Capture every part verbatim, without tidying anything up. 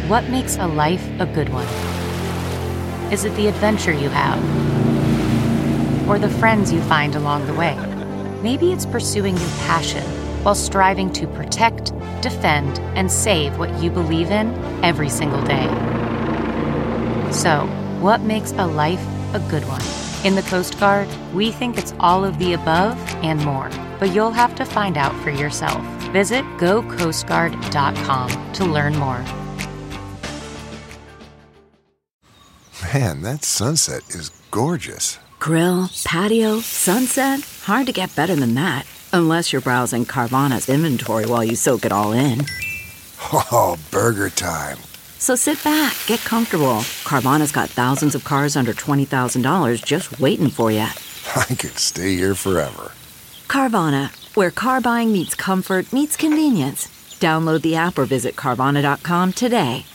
What makes a life a good one? Is it the adventure you have? Or the friends you find along the way? Maybe it's pursuing your passion while striving to protect, defend, and save what you believe in every single day. So, what makes a life a good one? In the Coast Guard, we think it's all of the above and more, but you'll have to find out for yourself. Visit go coast guard dot com to learn more. Man, that sunset is gorgeous. Grill, patio, sunset. Hard to get better than that. Unless you're browsing Carvana's inventory while you soak it all in. Oh, burger time. So sit back, get comfortable. Carvana's got thousands of cars under twenty thousand dollars just waiting for you. I could stay here forever. Carvana, where car buying meets comfort meets convenience. Download the app or visit Carvana dot com today.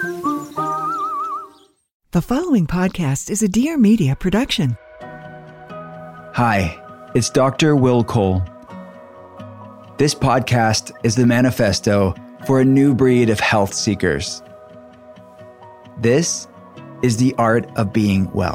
The following podcast is a Dear Media production. Hi, it's Doctor Will Cole. This podcast is the manifesto for a new breed of health seekers. This is the art of being well.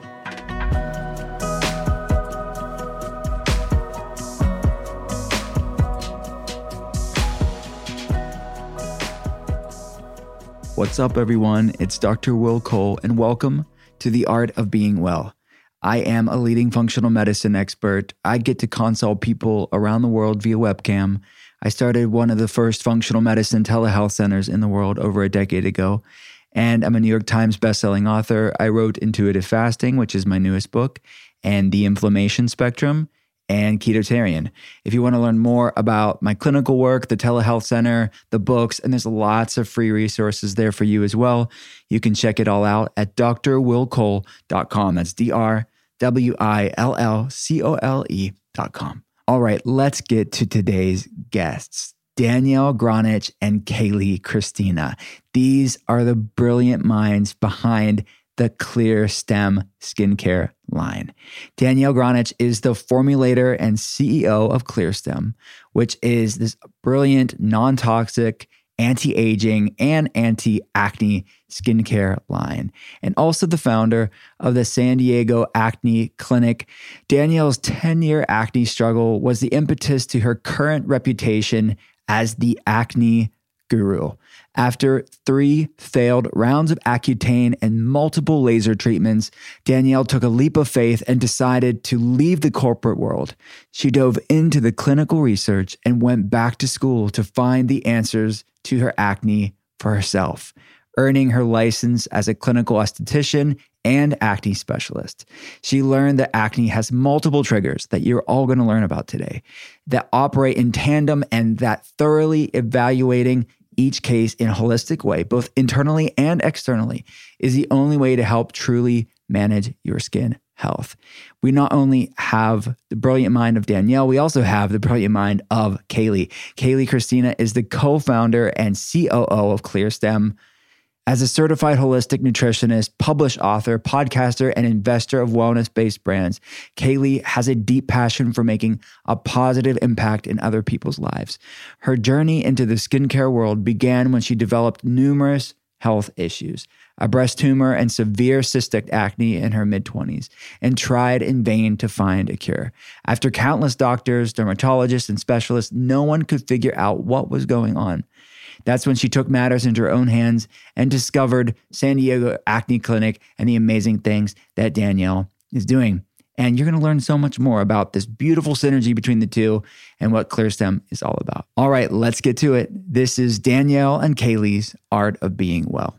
What's up, everyone? It's Doctor Will Cole, and welcome to the art of being well. I am a leading functional medicine expert. I get to consult people around the world via webcam. I started one of the first functional medicine telehealth centers in the world over a decade ago, and I'm a New York Times bestselling author. I wrote Intuitive Fasting, which is my newest book, and The Inflammation Spectrum, and Ketotarian. If you want to learn more about my clinical work, the telehealth center, the books, and there's lots of free resources there for you as well, you can check it all out at d r will cole dot com. That's D R W I L L C O L E dot com. All right, let's get to today's guests, Danielle Gronich and Kaylee Christina. These are the brilliant minds behind the ClearStem skincare line. Danielle Gronich is the formulator and C E O of ClearStem, which is this brilliant, non-toxic, anti-aging, and anti-acne skincare line, and also the founder of the San Diego Acne Clinic. Danielle's ten-year acne struggle was the impetus to her current reputation as the acne guru. After three failed rounds of Accutane and multiple laser treatments, Danielle took a leap of faith and decided to leave the corporate world. She dove into the clinical research and went back to school to find the answers to her acne for herself, earning her license as a clinical esthetician and acne specialist. She learned that acne has multiple triggers that you're all going to learn about today that operate in tandem, and that thoroughly evaluating each case in a holistic way, both internally and externally, is the only way to help truly manage your skin health. We not only have the brilliant mind of Danielle, we also have the brilliant mind of Kaylee. Kaylee Christina is the co-founder and C O O of ClearStem. As a certified holistic nutritionist, published author, podcaster, and investor of wellness-based brands, Kaylee has a deep passion for making a positive impact in other people's lives. Her journey into the skincare world began when she developed numerous health issues, a breast tumor and severe cystic acne in her mid-twenties, and tried in vain to find a cure. After countless doctors, dermatologists, and specialists, no one could figure out what was going on. That's when she took matters into her own hands and discovered San Diego Acne Clinic and the amazing things that Danielle is doing. And you're going to learn so much more about this beautiful synergy between the two and what ClearStem is all about. All right, let's get to it. This is Danielle and Kaylee's Art of Being Well.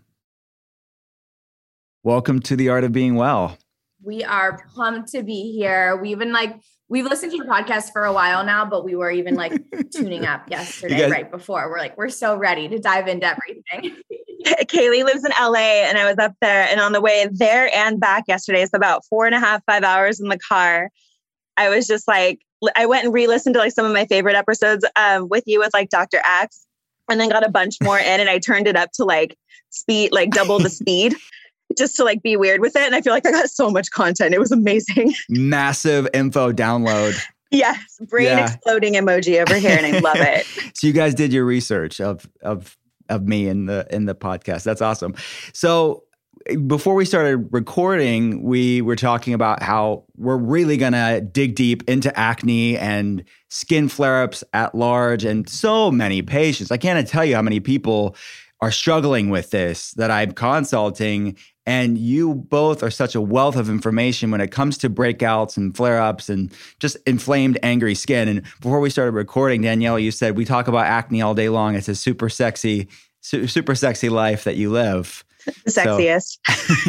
Welcome to the Art of Being Well. We are pumped to be here. We've been like, we've listened to your podcast for a while now, but we were even like tuning up yesterday, guys, right before. We're like, we're so ready to dive into everything. Kaylee lives in L A, and I was up there, and on the way there and back yesterday, it's about four and a half, five hours in the car. I was just like, I went and re-listened to like some of my favorite episodes um, with you with like Doctor Axe, and then got a bunch more in, and I turned it up to like speed, like double the speed. Just to like be weird with it. And I feel like I got so much content. It was amazing. Massive info download. Yes. Brain yeah. exploding emoji over here. And I love it. So you guys did your research of, of of me in the in the podcast. That's awesome. So before we started recording, we were talking about how we're really going to dig deep into acne and skin flare-ups at large and so many patients. I can't tell you how many people are struggling with this that I'm consulting. And you both are such a wealth of information when it comes to breakouts and flare-ups and just inflamed, angry skin. And before we started recording, Danielle, you said we talk about acne all day long. It's a super sexy, su- super sexy life that you live. The sexiest.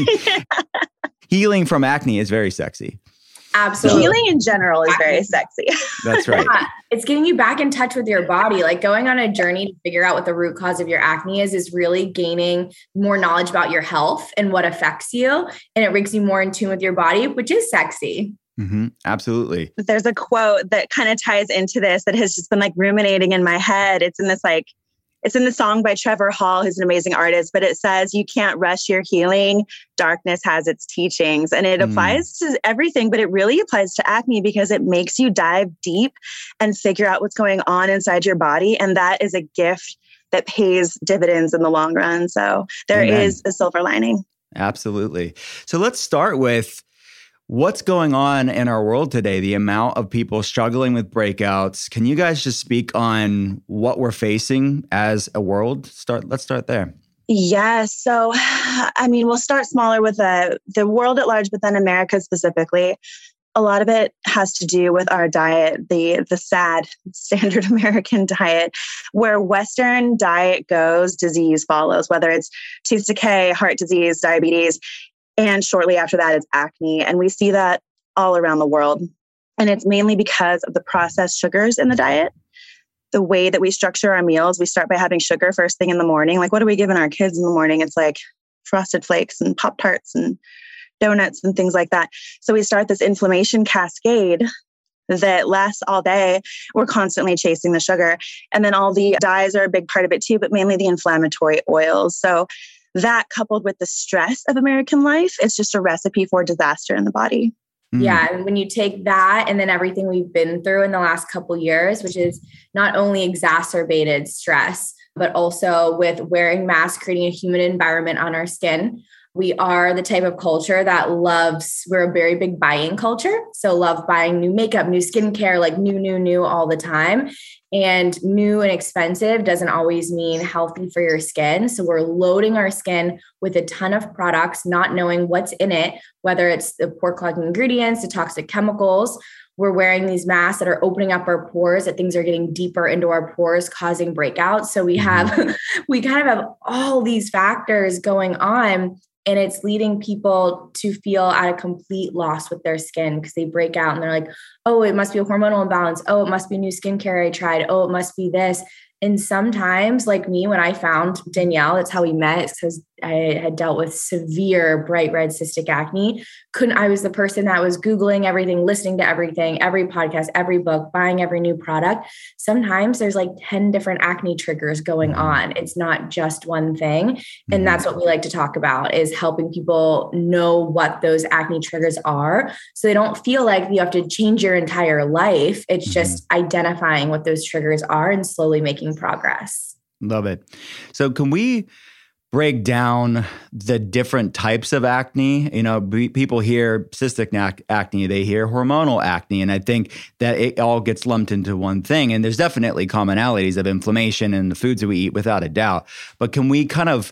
So, healing from acne is very sexy. Absolutely. Healing in general is very sexy. That's right. Yeah, it's getting you back in touch with your body. Like going on a journey to figure out what the root cause of your acne is, is really gaining more knowledge about your health and what affects you. And it brings you more in tune with your body, which is sexy. Mm-hmm. Absolutely. There's a quote that kind of ties into this that has just been like ruminating in my head. It's in this like, It's in the song by Trevor Hall, who's an amazing artist, but it says, you can't rush your healing. Darkness has its teachings. And it mm. applies to everything, but it really applies to acne because it makes you dive deep and figure out what's going on inside your body. And that is a gift that pays dividends in the long run. So there Amen. Is a silver lining. Absolutely. So let's start with what's going on in our world today, the amount of people struggling with breakouts. Can you guys just speak on what we're facing as a world? Start. Let's start there. Yeah. So, I mean, we'll start smaller with the, the world at large, but then America specifically. A lot of it has to do with our diet, the, the sad standard American diet, where Western diet goes, disease follows, whether it's tooth decay, heart disease, diabetes. And shortly after that, it's acne. And we see that all around the world. And it's mainly because of the processed sugars in the diet. The way that we structure our meals, we start by having sugar first thing in the morning. Like, what are we giving our kids in the morning? It's like Frosted Flakes and Pop-Tarts and donuts and things like that. So we start this inflammation cascade that lasts all day. We're constantly chasing the sugar. And then all the dyes are a big part of it too, but mainly the inflammatory oils. So that coupled with the stress of American life, it's just a recipe for disaster in the body. Mm. Yeah. And when you take that and then everything we've been through in the last couple of years, which is not only exacerbated stress, but also with wearing masks, creating a humid environment on our skin. We are the type of culture that loves, we're a very big buying culture. So love buying new makeup, new skincare, like new, new, new all the time. And new and expensive doesn't always mean healthy for your skin. So we're loading our skin with a ton of products, not knowing what's in it, whether it's the pore clogging ingredients, the toxic chemicals. We're wearing these masks that are opening up our pores, that things are getting deeper into our pores, causing breakouts. So we have, we kind of have all these factors going on. And it's leading people to feel at a complete loss with their skin because they break out and they're like, oh, it must be a hormonal imbalance. Oh, it must be new skincare I tried. Oh, it must be this. And sometimes, like me, when I found Danielle, that's how we met, because I had dealt with severe bright red cystic acne. Couldn't, I was the person that was Googling everything, listening to everything, every podcast, every book, buying every new product. Sometimes there's like ten different acne triggers going on. It's not just one thing. And that's what we like to talk about, is helping people know what those acne triggers are. So they don't feel like you have to change your entire life. It's just identifying what those triggers are and slowly making progress. Love it. So can we break down the different types of acne? You know, b- people hear cystic ac- acne, they hear hormonal acne, and I think that it all gets lumped into one thing. And there's definitely commonalities of inflammation in the foods that we eat, without a doubt. But can we kind of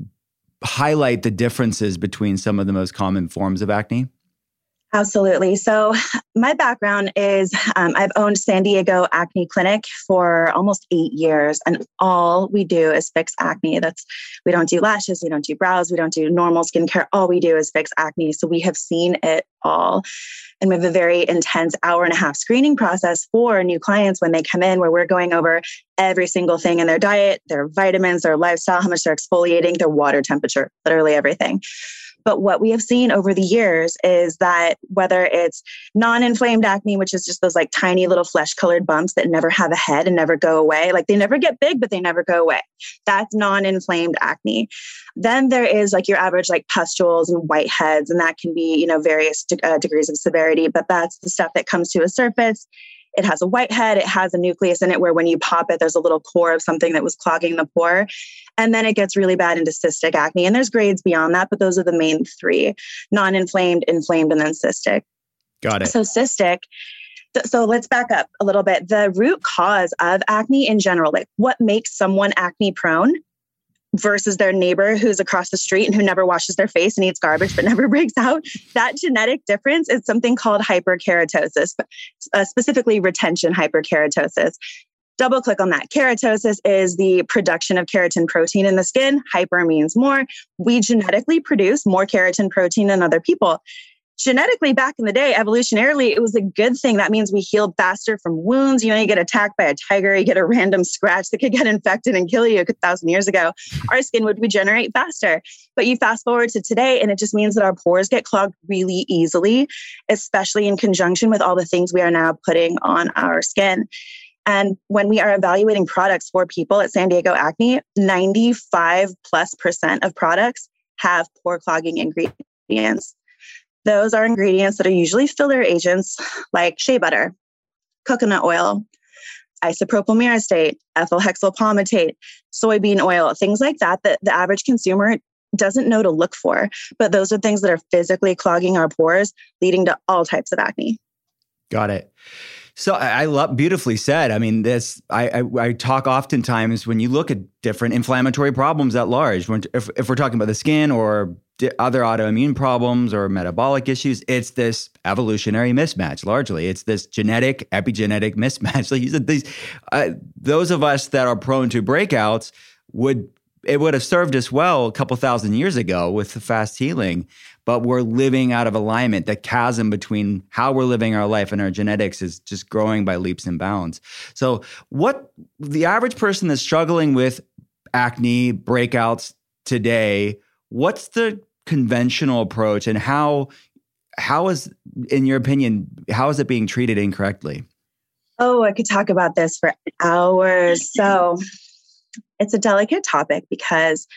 highlight the differences between some of the most common forms of acne? Absolutely. So my background is um, I've owned San Diego Acne Clinic for almost eight years. And all we do is fix acne. That's, we don't do lashes. We don't do brows. We don't do normal skincare. All we do is fix acne. So we have seen it all. And we have a very intense hour and a half screening process for new clients when they come in, where we're going over every single thing in their diet, their vitamins, their lifestyle, how much they're exfoliating, their water temperature, literally everything. But what we have seen over the years is that whether it's non-inflamed acne, which is just those like tiny little flesh-colored bumps that never have a head and never go away, like they never get big, but they never go away. That's non-inflamed acne. Then there is like your average like pustules and whiteheads, and that can be, you know, various de- uh, degrees of severity, but that's the stuff that comes to a surface. It has a whitehead. It has a nucleus in it where when you pop it, there's a little core of something that was clogging the pore. And then it gets really bad into cystic acne. And there's grades beyond that, but those are the main three: non-inflamed, inflamed, and then cystic. Got it. So cystic. So let's back up a little bit. The root cause of acne in general, like what makes someone acne prone versus their neighbor who's across the street and who never washes their face and eats garbage but never breaks out, that genetic difference is something called hyperkeratosis, uh, specifically retention hyperkeratosis. Double click on that. Keratosis is the production of keratin protein in the skin. Hyper means more. We genetically produce more keratin protein than other people. Genetically, back in the day, evolutionarily, it was a good thing. That means we healed faster from wounds. You know, you get attacked by a tiger, you get a random scratch that could get infected and kill you a thousand years ago. Our skin would regenerate faster. But you fast forward to today, and it just means that our pores get clogged really easily, especially in conjunction with all the things we are now putting on our skin. And when we are evaluating products for people at San Diego Acne, ninety-five plus percent of products have pore clogging ingredients. Those are ingredients that are usually filler agents like shea butter, coconut oil, isopropyl myristate, ethyl hexyl palmitate, soybean oil, things like that that the average consumer doesn't know to look for. But those are things that are physically clogging our pores, leading to all types of acne. Got it. So I, I love, beautifully said. I mean, this, I, I, I talk oftentimes when you look at different inflammatory problems at large, when, if, if we're talking about the skin or di- other autoimmune problems or metabolic issues, it's this evolutionary mismatch largely. It's this genetic, epigenetic mismatch. Like you said, these, uh, those of us that are prone to breakouts would, it would have served us well a couple thousand years ago with the fast healing, but we're living out of alignment. The chasm between how we're living our life and our genetics is just growing by leaps and bounds. So what the average person that's struggling with acne breakouts today, what's the conventional approach, and how, how is, in your opinion, how is it being treated incorrectly? Oh, I could talk about this for hours. So it's a delicate topic because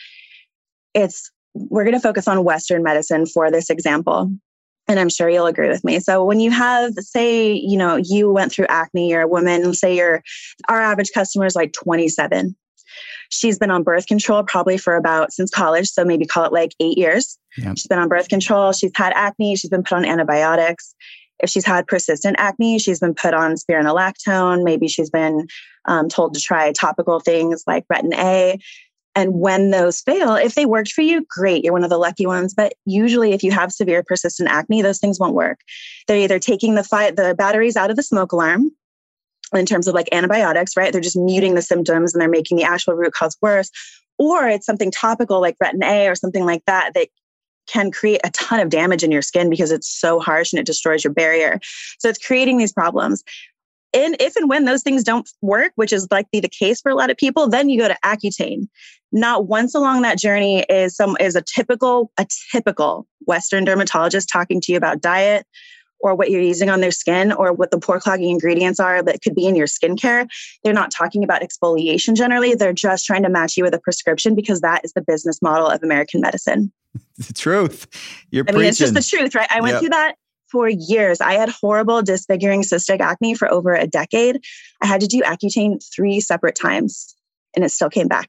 it's, we're going to focus on Western medicine for this example. And I'm sure you'll agree with me. So when you have, say, you know, you went through acne, you're a woman, say you're, our average customer is like twenty-seven. She's been on birth control probably for about, since college. So maybe call it like eight years. Yep. She's been on birth control. She's had acne. She's been put on antibiotics. If she's had persistent acne, she's been put on spironolactone. Maybe she's been um, told to try topical things like Retin A. And when those fail, if they worked for you, great, you're one of the lucky ones. But usually if you have severe persistent acne, those things won't work. They're either taking the fi- the batteries out of the smoke alarm in terms of like antibiotics, right? They're just muting the symptoms and they're making the actual root cause worse. Or it's something topical like Retin A or something like that that can create a ton of damage in your skin because it's so harsh and it destroys your barrier. So it's creating these problems. And if and when those things don't work, which is likely the case for a lot of people, then you go to Accutane. Not once along that journey is some is a typical a typical Western dermatologist talking to you about diet or what you're using on their skin or what the pore clogging ingredients are that could be in your skincare. They're not talking about exfoliation generally. They're just trying to match you with a prescription because that is the business model of American medicine. The truth. You're I preaching. mean, it's just the truth, right? I went Yep. through that for years. I had horrible disfiguring cystic acne for over a decade. I had to do Accutane three separate times and it still came back.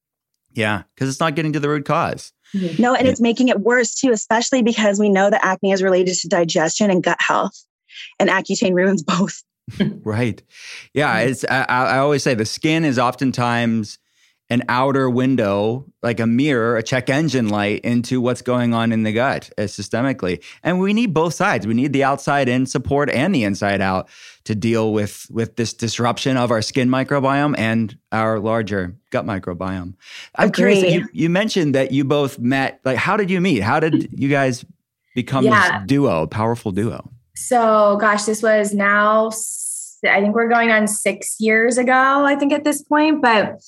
Yeah, because it's not getting to the root cause. No, and it's making it worse too, especially because we know that acne is related to digestion and gut health, and Accutane ruins both. Right. Yeah, it's. I, I always say the skin is oftentimes an outer window, like a mirror, a check engine light into what's going on in the gut uh, systemically. And we need both sides. We need the outside in support and the inside out to deal with, with this disruption of our skin microbiome and our larger gut microbiome. I'm Agreed. curious, you, you mentioned that you both met, like how did you meet? How did you guys become Yeah. this duo, powerful duo? So, gosh, this was now, I think we're going on six years ago, I think at this point, but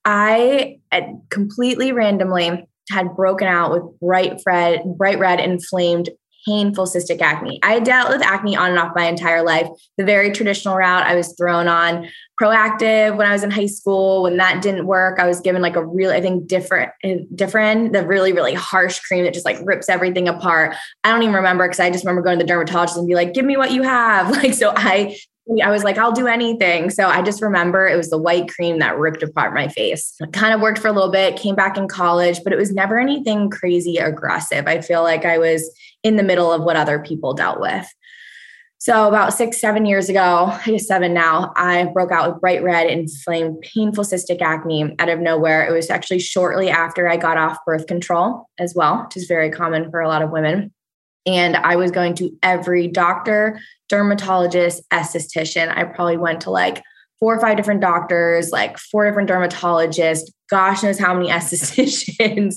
I completely randomly had broken out with bright red, bright red, inflamed, painful cystic acne. I dealt with acne on and off my entire life. The very traditional route. I was thrown on Proactive when I was in high school. When that didn't work, I was given like a really, I think different, different, the really, really harsh cream that just like rips everything apart. I don't even remember because I just remember going to the dermatologist and be like, give me what you have. Like, so I I was like, I'll do anything. So I just remember it was the white cream that ripped apart my face. It kind of worked for a little bit, came back in college, but it was never anything crazy aggressive. I feel like I was in the middle of what other people dealt with. So about six, seven years ago, I guess seven now, I broke out with bright red, inflamed, painful cystic acne out of nowhere. It was actually shortly after I got off birth control as well, which is very common for a lot of women. And I was going to every doctor, dermatologist, esthetician. I probably went to like four or five different doctors, like four different dermatologists, gosh knows how many estheticians.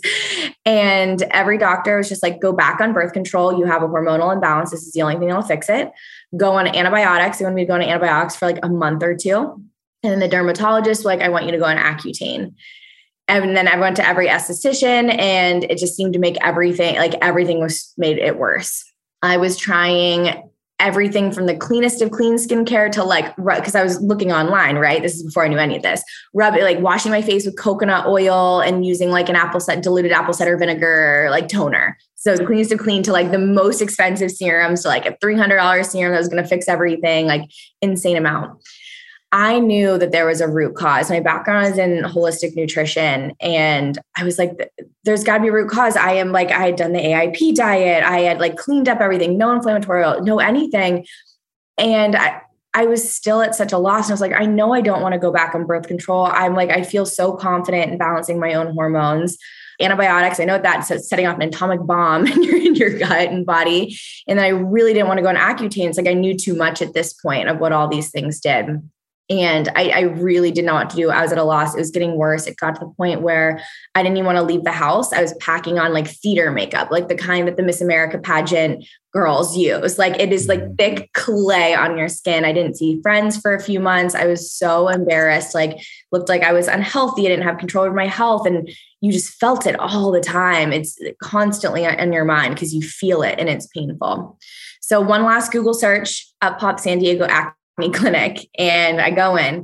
And every doctor was just like, go back on birth control. You have a hormonal imbalance. This is the only thing that'll fix it. Go on antibiotics. They wanted me to go on antibiotics for like a month or two. And then the dermatologist, like, I want you to go on Accutane. And then I went to every esthetician and it just seemed to make everything, like everything was made it worse. I was trying everything from the cleanest of clean skincare to like, because I was looking online, right? This is before I knew any of this. Rub it, like washing my face with coconut oil and using like an apple cider, diluted apple cider vinegar, like toner. So the cleanest of clean to like the most expensive serums, to like a three hundred dollars serum that was going to fix everything, like insane amount. I knew that there was a root cause. My background is in holistic nutrition. And I was like, there's gotta be a root cause. I am like, I had done the A I P diet. I had like cleaned up everything, no inflammatory oil, no anything. And I, I was still at such a loss. And I was like, I know I don't want to go back on birth control. I'm like, I feel so confident in balancing my own hormones. Antibiotics, I know that's setting off an atomic bomb in your, in your gut and body. And then I really didn't want to go on Accutane. It's like I knew too much at this point of what all these things did. And I, I really didn't know what to do. I was at a loss. It was getting worse. It got to the point where I didn't even want to leave the house. I was packing on like theater makeup, like the kind that the Miss America pageant girls use. Like it is like thick clay on your skin. I didn't see friends for a few months. I was so embarrassed, like looked like I was unhealthy. I didn't have control over my health. And you just felt it all the time. It's constantly in your mind because you feel it and it's painful. So one last Google search, up pops San Diego Acne Clinic, and I go in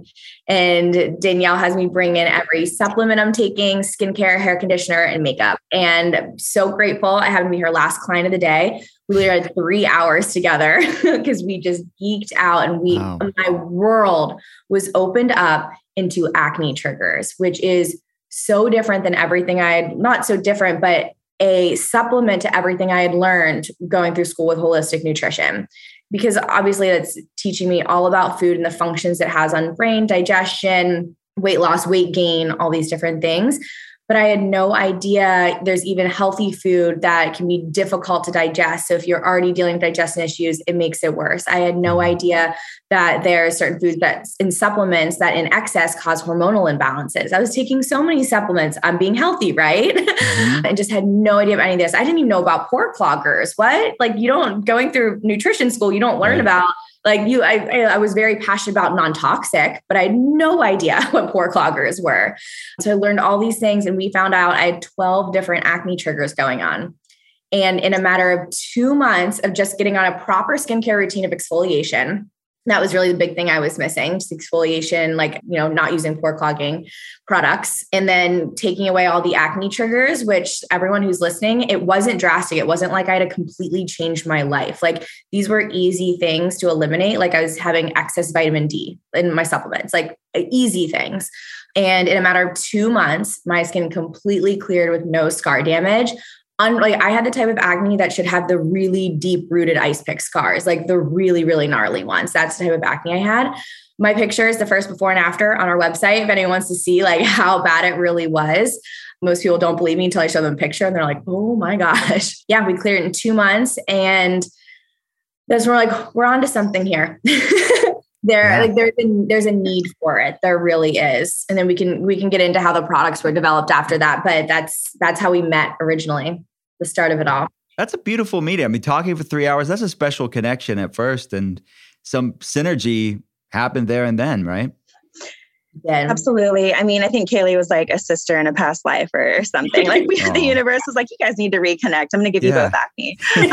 and Danielle has me bring in every supplement I'm taking, skincare, hair conditioner, and makeup. And I'm so grateful. I happened to be her last client of the day. We literally had three hours together because we just geeked out and we, wow. My world was opened up into acne triggers, which is so different than everything I had, not so different, but a supplement to everything I had learned going through school with holistic nutrition. Because obviously that's teaching me all about food and the functions it has on brain, digestion, weight loss, weight gain, all these different things. But I had no idea there's even healthy food that can be difficult to digest. So if you're already dealing with digestion issues, it makes it worse. I had no idea that there are certain foods that in supplements that in excess cause hormonal imbalances. I was taking so many supplements. I'm being healthy, right? Mm-hmm. And just had no idea of any of this. I didn't even know about pore cloggers. What? Like you don't, going through nutrition school, you don't learn right. about Like you, I, I was very passionate about non-toxic, but I had no idea what pore cloggers were. So I learned all these things and we found out I had twelve different acne triggers going on. And in a matter of two months of just getting on a proper skincare routine of exfoliation, that was really the big thing I was missing, just exfoliation, like, you know, not using pore clogging products, and then taking away all the acne triggers, which everyone who's listening, it wasn't drastic. It wasn't like I had to completely change my life. Like these were easy things to eliminate. Like I was having excess vitamin D in my supplements, like easy things. And in a matter of two months, my skin completely cleared with no scar damage. Un- like I had the type of acne that should have the really deep rooted ice pick scars, like the really, really gnarly ones. That's the type of acne I had. My pictures, the first before and after on our website, if anyone wants to see like how bad it really was. Most people don't believe me until I show them a picture and they're like, oh my gosh. Yeah, we cleared it in two months. And that's when we're like, we're onto something here. There, yeah. like there's a, there's a need for it. There really is. And then we can, we can get into how the products were developed after that. But that's, that's how we met originally, the start of it all. That's a beautiful meeting. I mean, talking for three hours, that's a special connection at first and some synergy happened there and then, right? Yeah. Absolutely. I mean, I think Kaylee was like a sister in a past life or something. Like we, the universe was like, you guys need to reconnect. I'm going to give Yeah. you both acne.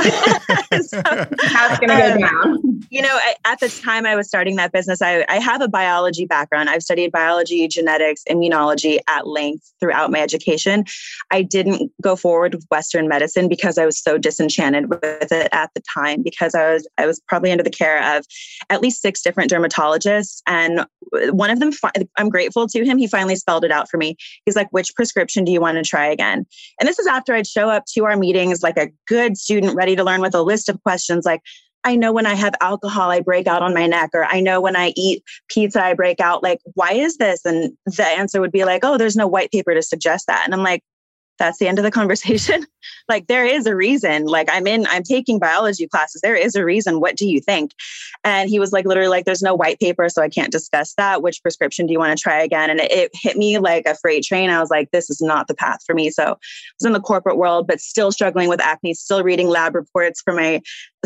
So, How's it going to go down? You know, I, at the time I was starting that business, I, I have a biology background. I've studied biology, genetics, immunology at length throughout my education. I didn't go forward with Western medicine because I was so disenchanted with it at the time, because I was I was probably under the care of at least six different dermatologists. And one of them, I'm grateful to him, he finally spelled it out for me. He's like, which prescription do you want to try again? And this is after I'd show up to our meetings like a good student ready to learn with a list of questions like, I know when I have alcohol, I break out on my neck, or I know when I eat pizza, I break out. Like, why is this? And the answer would be like, oh, there's no white paper to suggest that. And I'm like, that's the end of the conversation. Like, there is a reason. Like, I'm in, I'm taking biology classes. There is a reason. What do you think? And he was like, literally like, there's no white paper, so I can't discuss that. Which prescription do you want to try again? And it, it hit me like a freight train. I was like, this is not the path for me. So I was in the corporate world, but still struggling with acne, still reading lab reports for my,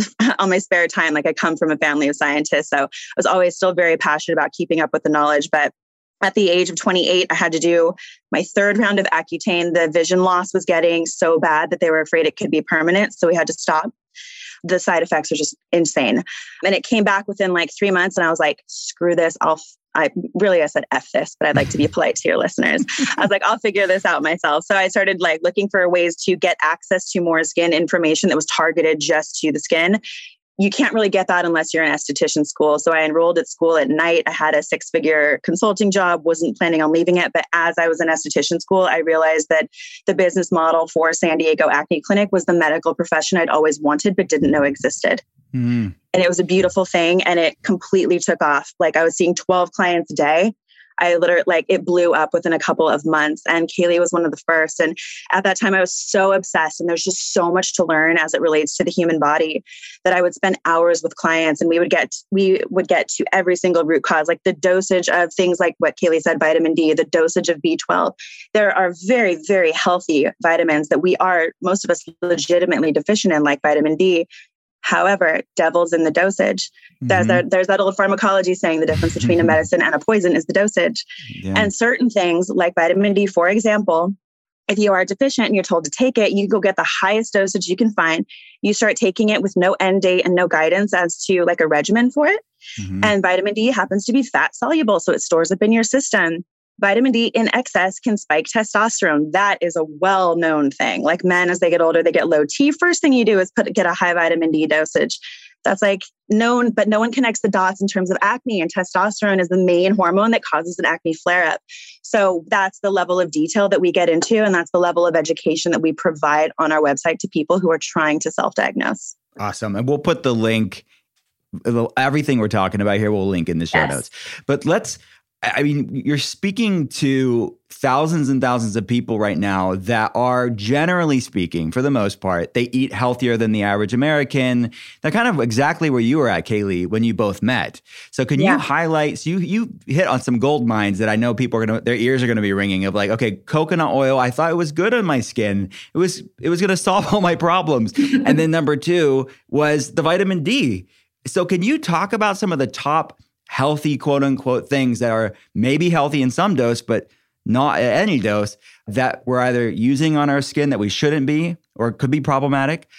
on my spare time. Like, I come from a family of scientists. So I was always still very passionate about keeping up with the knowledge. But at the age of twenty-eight, I had to do my third round of Accutane. The vision loss was getting so bad that they were afraid it could be permanent. So we had to stop. The side effects were just insane. And it came back within like three months. And I was like, screw this. I'll, I really, I said F this, but I'd like to be polite to your listeners. I was like, I'll figure this out myself. So I started like looking for ways to get access to more skin information that was targeted just to the skin. You can't really get that unless you're in esthetician school. So I enrolled at school at night. I had a six-figure consulting job, wasn't planning on leaving it. But as I was in esthetician school, I realized that the business model for San Diego Acne Clinic was the medical profession I'd always wanted, but didn't know existed. Mm. And it was a beautiful thing. And it completely took off. Like, I was seeing twelve clients a day. I literally, like, it blew up within a couple of months, and Kaylee was one of the first. And at that time I was so obsessed, and there's just so much to learn as it relates to the human body that I would spend hours with clients, and we would get, we would get to every single root cause, like the dosage of things like what Kaylee said, vitamin D, the dosage of B twelve. There are very, very healthy vitamins that we are, most of us legitimately deficient in, like vitamin D. However, devil's in the dosage. Mm-hmm. There's, that, there's that old pharmacology saying the difference between a medicine and a poison is the dosage. Yeah. And certain things like vitamin D, for example, if you are deficient and you're told to take it, you go get the highest dosage you can find. You start taking it with no end date and no guidance as to like a regimen for it. Mm-hmm. And vitamin D happens to be fat soluble, so it stores up in your system. Vitamin D in excess can spike testosterone. That is a well-known thing. Like, men, as they get older, they get low T. First thing you do is put get a high vitamin D dosage. That's like known, but no one connects the dots in terms of acne. And testosterone is the main hormone that causes an acne flare-up. So that's the level of detail that we get into. And that's the level of education that we provide on our website to people who are trying to self-diagnose. Awesome. And we'll put the link, everything we're talking about here, we'll link in the show yes. notes. But let's, I mean, you're speaking to thousands and thousands of people right now that are, generally speaking, for the most part, they eat healthier than the average American. They're kind of exactly where you were at, Kaylee, when you both met. So can yeah. you highlight, so you you hit on some gold mines that I know people are going to, their ears are going to be ringing of like, okay, coconut oil, I thought it was good on my skin. It was, it was going to solve all my problems. And then number two was the vitamin D. So can you talk about some of the top healthy, quote unquote, things that are maybe healthy in some dose, but not at any dose, that we're either using on our skin that we shouldn't be, or could be problematic,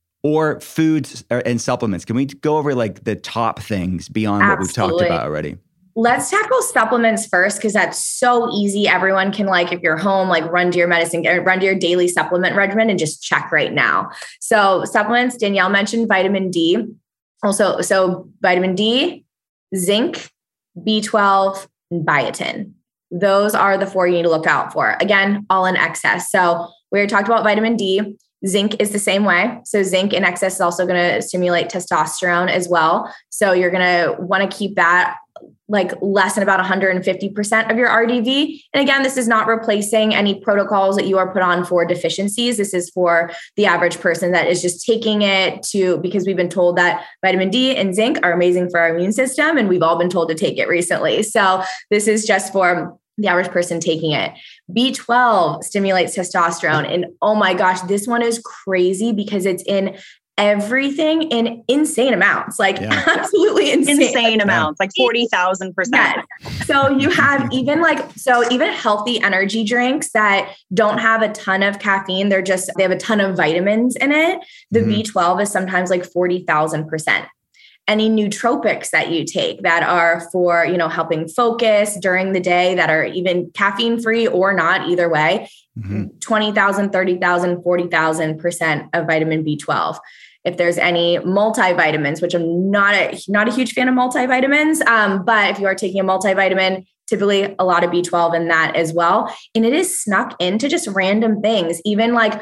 or foods and supplements? Can we go over like the top things beyond Absolutely. What we've talked about already? Let's tackle supplements first, because that's so easy. Everyone can, like, if you're home, like run to your medicine, run to your daily supplement regimen and just check right now. So supplements, Danielle mentioned vitamin D. Also, so vitamin D, zinc, B twelve, and biotin. Those are the four you need to look out for. Again, all in excess. So we already talked about vitamin D. Zinc is the same way. So zinc in excess is also going to stimulate testosterone as well. So you're going to want to keep that like less than about one hundred fifty percent of your R D V. And again, this is not replacing any protocols that you are put on for deficiencies. This is for the average person that is just taking it to, because we've been told that vitamin D and zinc are amazing for our immune system, and we've all been told to take it recently. So this is just for the average person taking it. B twelve stimulates testosterone. And oh my gosh, this one is crazy because it's in everything in insane amounts, like yeah. absolutely insane, insane amounts, like forty thousand percent. So you have even like, so even healthy energy drinks that don't have a ton of caffeine, they're just, they have a ton of vitamins in it. The mm-hmm. B twelve is sometimes like forty thousand percent. Any nootropics that you take that are for, you know, helping focus during the day that are even caffeine free or not, either way, mm-hmm. twenty thousand, thirty thousand, forty thousand percent of vitamin B twelve. If there's any multivitamins, which I'm not a, not a huge fan of multivitamins, um, but if you are taking a multivitamin, typically a lot of B twelve in that as well. And it is snuck into just random things, even like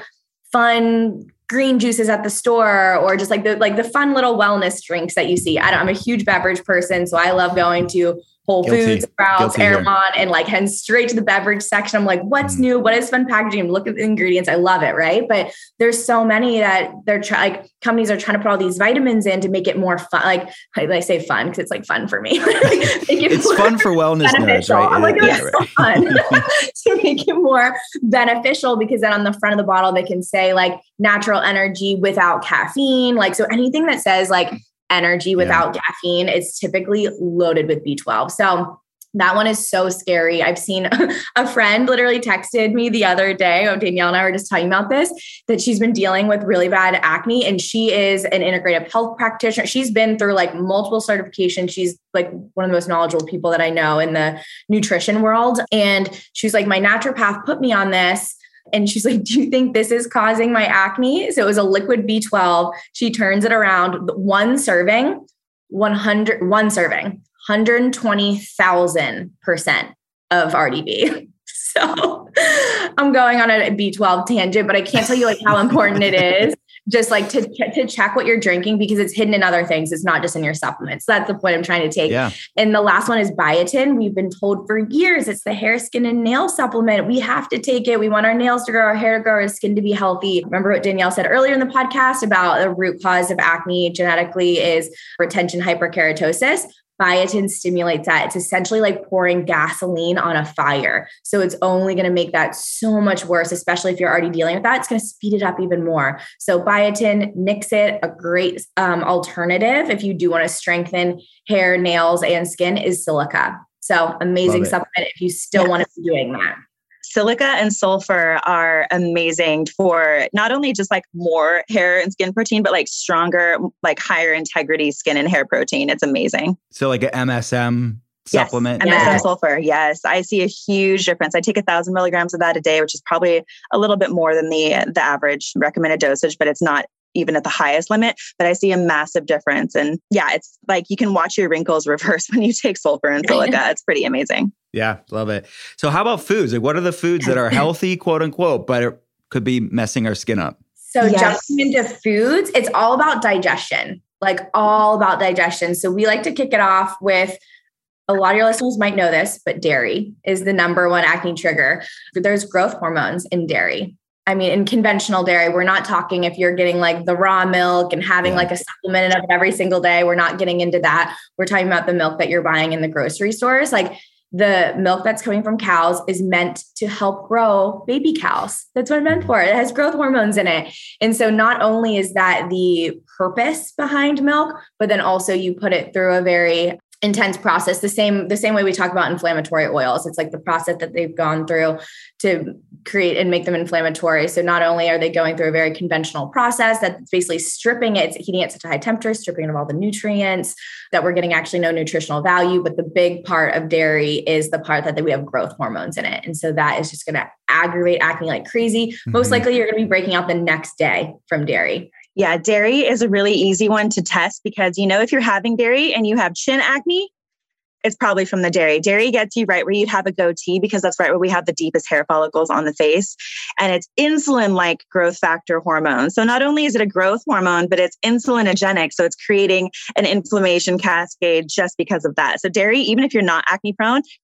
fun green juices at the store, or just like the like the fun little wellness drinks that you see. I don't, I'm a huge beverage person, so I love going to Whole Guilty. Foods, Sprouts, Airmont, and like head straight to the beverage section. I'm like, what's mm. new? What is fun packaging? Look at the ingredients. I love it, right? But there's so many that they're trying, like companies are trying to put all these vitamins in to make it more fun. Like I say fun because it's like fun for me. it it's fun for wellness nerds, right? I'm like, yeah, it's so fun to make it more beneficial, because then on the front of the bottle, they can say like natural energy without caffeine. Like, so anything that says like energy without yeah. caffeine is typically loaded with B twelve. So that one is so scary. I've seen a friend literally texted me the other day. Oh, Danielle and I were just talking about this, that she's been dealing with really bad acne, and she is an integrative health practitioner. She's been through like multiple certifications. She's like one of the most knowledgeable people that I know in the nutrition world. And she's like, my naturopath put me on this. And she's like, do you think this is causing my acne? So it was a liquid B twelve. She turns it around. One serving, one hundred, one serving, one hundred twenty thousand percent of R D B. So I'm going on a B twelve tangent, but I can't tell you like how important it is just like to, to check what you're drinking, because it's hidden in other things. It's not just in your supplements. So that's the point I'm trying to take. Yeah. And the last one is biotin. We've been told for years, it's the hair, skin, and nail supplement. We have to take it. We want our nails to grow, our hair to grow, our skin to be healthy. Remember what Danielle said earlier in the podcast about the root cause of acne genetically is retention hyperkeratosis. Biotin stimulates that. It's essentially like pouring gasoline on a fire. So it's only going to make that so much worse, especially if you're already dealing with that. It's going to speed it up even more. So biotin, Nixit, a great um, alternative if you do want to strengthen hair, nails, and skin, is silica. So amazing supplement if you still yes. want to be doing that. Silica and sulfur are amazing for not only just like more hair and skin protein, but like stronger, like higher integrity skin and hair protein. It's amazing. So like an M S M supplement? Yes, M S M yeah. sulfur. Yes. I see a huge difference. I take a thousand milligrams of that a day, which is probably a little bit more than the, the average recommended dosage, but it's not even at the highest limit, but I see a massive difference. And yeah, it's like you can watch your wrinkles reverse when you take sulfur and silica. It's pretty amazing. Yeah, love it. So how about foods? Like what are the foods that are healthy, quote unquote, but it could be messing our skin up? So yes. jumping into foods, it's all about digestion, like all about digestion. So we like to kick it off with, a lot of your listeners might know this, but dairy is the number one acne trigger. There's growth hormones in dairy. I mean, in conventional dairy, we're not talking if you're getting like the raw milk and having yeah. like a supplement of it every single day. We're not getting into that. We're talking about the milk that you're buying in the grocery stores. Like the milk that's coming from cows is meant to help grow baby cows. That's what it's meant for. It has growth hormones in it. And so not only is that the purpose behind milk, but then also you put it through a very intense process, the same, the same way we talk about inflammatory oils. It's like the process that they've gone through to create and make them inflammatory. So not only are they going through a very conventional process that's basically stripping it, it's heating it at such a high temperature, stripping it of all the nutrients that we're getting actually no nutritional value. But the big part of dairy is the part that we have growth hormones in it. And so that is just going to aggravate acne like crazy. Mm-hmm. Most likely you're going to be breaking out the next day from dairy. Yeah, dairy is a really easy one to test because, you know, if you're having dairy and you have chin acne, it's probably from the dairy. Dairy gets you right where you'd have a goatee because that's right where we have the deepest hair follicles on the face. And it's insulin-like growth factor hormone. So not only is it a growth hormone, but it's insulinogenic. So it's creating an inflammation cascade just because of that. So dairy, even if you're not acne prone,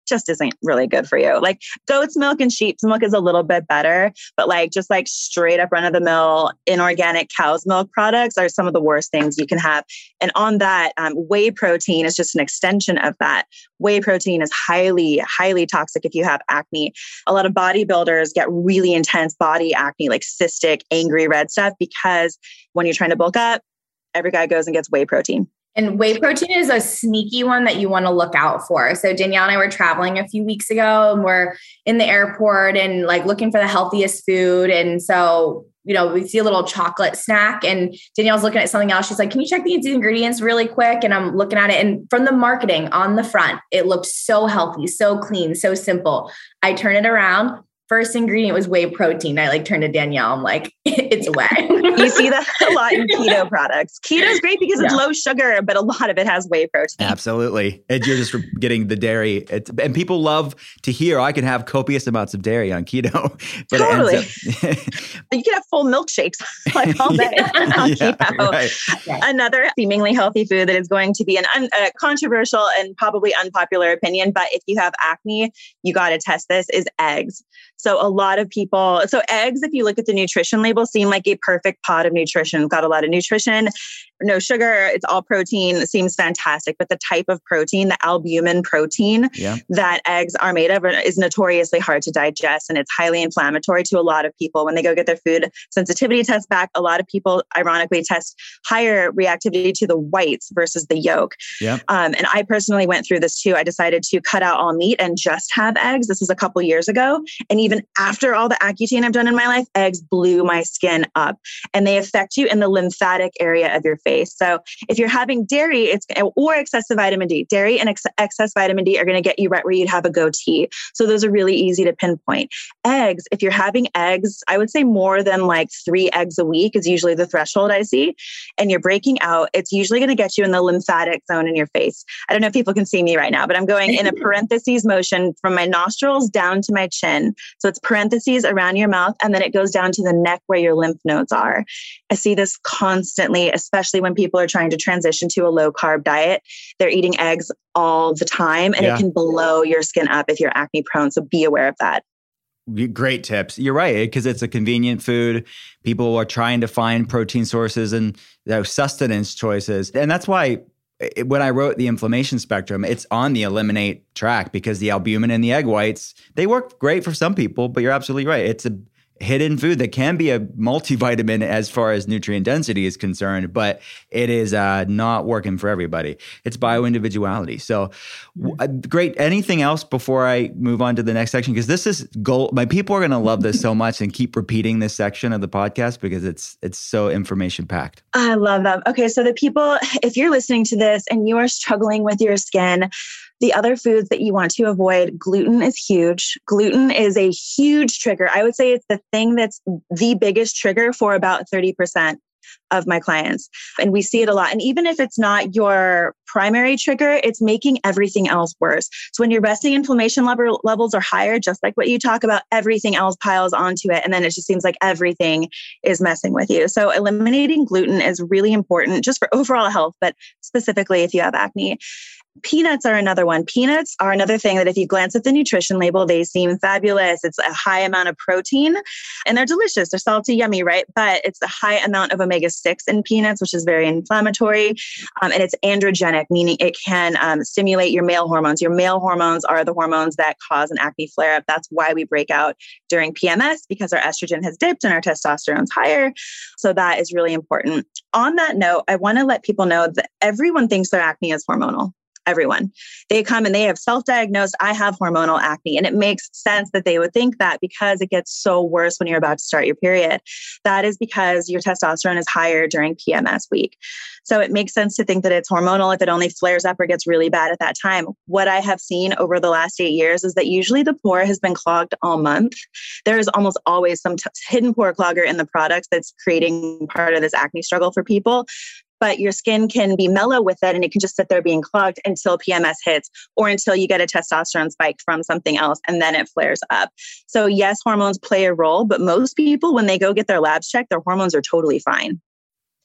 just isn't really good for you. Like goat's milk and sheep's milk is a little bit better, but like just like straight up run of the mill inorganic cow's milk products are some of the worst things you can have. And on that, um, whey protein is just an extension of that. Whey protein is highly, highly toxic if you have acne. A lot of bodybuilders get really intense body acne, like cystic, angry red stuff, because when you're trying to bulk up, every guy goes and gets whey protein. And whey protein is a sneaky one that you want to look out for. So Danielle and I were traveling a few weeks ago and we're in the airport and like looking for the healthiest food. And so, you know, we see a little chocolate snack and Danielle's looking at something else. She's like, can you check these ingredients really quick? And I'm looking at it. And from the marketing on the front, it looked so healthy, so clean, so simple. I turn it around. First ingredient was whey protein. I like turned to Danielle. I'm like, it's whey. You see that a lot in keto products. Keto is great because it's yeah. low sugar, but a lot of it has whey protein. Absolutely. And you're just getting the dairy. It's, and people love to hear, I can have copious amounts of dairy on keto. But totally. It ends up you can have full milkshakes like all day on yeah, keto. Right. Another seemingly healthy food that is going to be an un, a controversial and probably unpopular opinion, but if you have acne, you got to test this, is eggs. So a lot of people, so eggs, if you look at the nutrition label, seem like a perfect pot of nutrition. Got a lot of nutrition, no sugar, it's all protein. It seems fantastic. But the type of protein, the albumin protein yeah. that eggs are made of is notoriously hard to digest. And it's highly inflammatory to a lot of people. When they go get their food sensitivity test back, a lot of people ironically test higher reactivity to the whites versus the yolk. Yeah. Um, and I personally went through this too. I decided to cut out all meat and just have eggs. This was a couple years ago. And even after all the Accutane I've done in my life, eggs blew my skin up and they affect you in the lymphatic area of your face. So if you're having dairy, it's or excessive vitamin D, dairy and ex- excess vitamin D are going to get you right where you'd have a goatee. So those are really easy to pinpoint. Eggs, if you're having eggs, I would say more than like three eggs a week is usually the threshold I see. And you're breaking out, it's usually going to get you in the lymphatic zone in your face. I don't know if people can see me right now, but I'm going in a parentheses motion from my nostrils down to my chin. So it's parentheses around your mouth, and then it goes down to the neck where your lymph nodes are. I see this constantly, especially when people are trying to transition to a low carb diet. They're eating eggs all the time, and yeah. it can blow your skin up if you're acne prone. So be aware of that. Great tips. You're right, because it's a convenient food. People are trying to find protein sources and you know, sustenance choices. And that's why it, when I wrote the inflammation spectrum, it's on the eliminate track because the albumin in the egg whites, they work great for some people, but you're absolutely right. It's a hidden food that can be a multivitamin as far as nutrient density is concerned, but it is uh, not working for everybody. It's bio-individuality. So uh, great. Anything else before I move on to the next section? Because this is gold. My people are going to love this so much and keep repeating this section of the podcast because it's it's so information packed. I love that. Okay. So the people, if you're listening to this and you are struggling with your skin, the other foods that you want to avoid, gluten is huge. Gluten is a huge trigger. I would say it's the thing that's the biggest trigger for about thirty percent of my clients. And we see it a lot. And even if it's not your primary trigger, it's making everything else worse. So when your resting inflammation level, levels are higher, just like what you talk about, everything else piles onto it. And then it just seems like everything is messing with you. So eliminating gluten is really important just for overall health, but specifically if you have acne. Peanuts are another one. Peanuts are another thing that if you glance at the nutrition label, they seem fabulous. It's a high amount of protein and they're delicious. They're salty, yummy, right? But it's a high amount of omega six in peanuts, which is very inflammatory. Um, and it's androgenic, meaning it can um, stimulate your male hormones. Your male hormones are the hormones that cause an acne flare-up. That's why we break out during P M S because our estrogen has dipped and our testosterone's higher. So that is really important. On that note, I want to let people know that everyone thinks their acne is hormonal. Everyone. They come and they have self-diagnosed, I have hormonal acne. And it makes sense that they would think that because it gets so worse when you're about to start your period. That is because your testosterone is higher during P M S week. So it makes sense to think that it's hormonal if it only flares up or gets really bad at that time. What I have seen over the last eight years is that usually the pore has been clogged all month. There is almost always some t- hidden pore clogger in the products that's creating part of this acne struggle for people. But your skin can be mellow with it and it can just sit there being clogged until P M S hits or until you get a testosterone spike from something else and then it flares up. So yes, hormones play a role, but most people, when they go get their labs checked, their hormones are totally fine.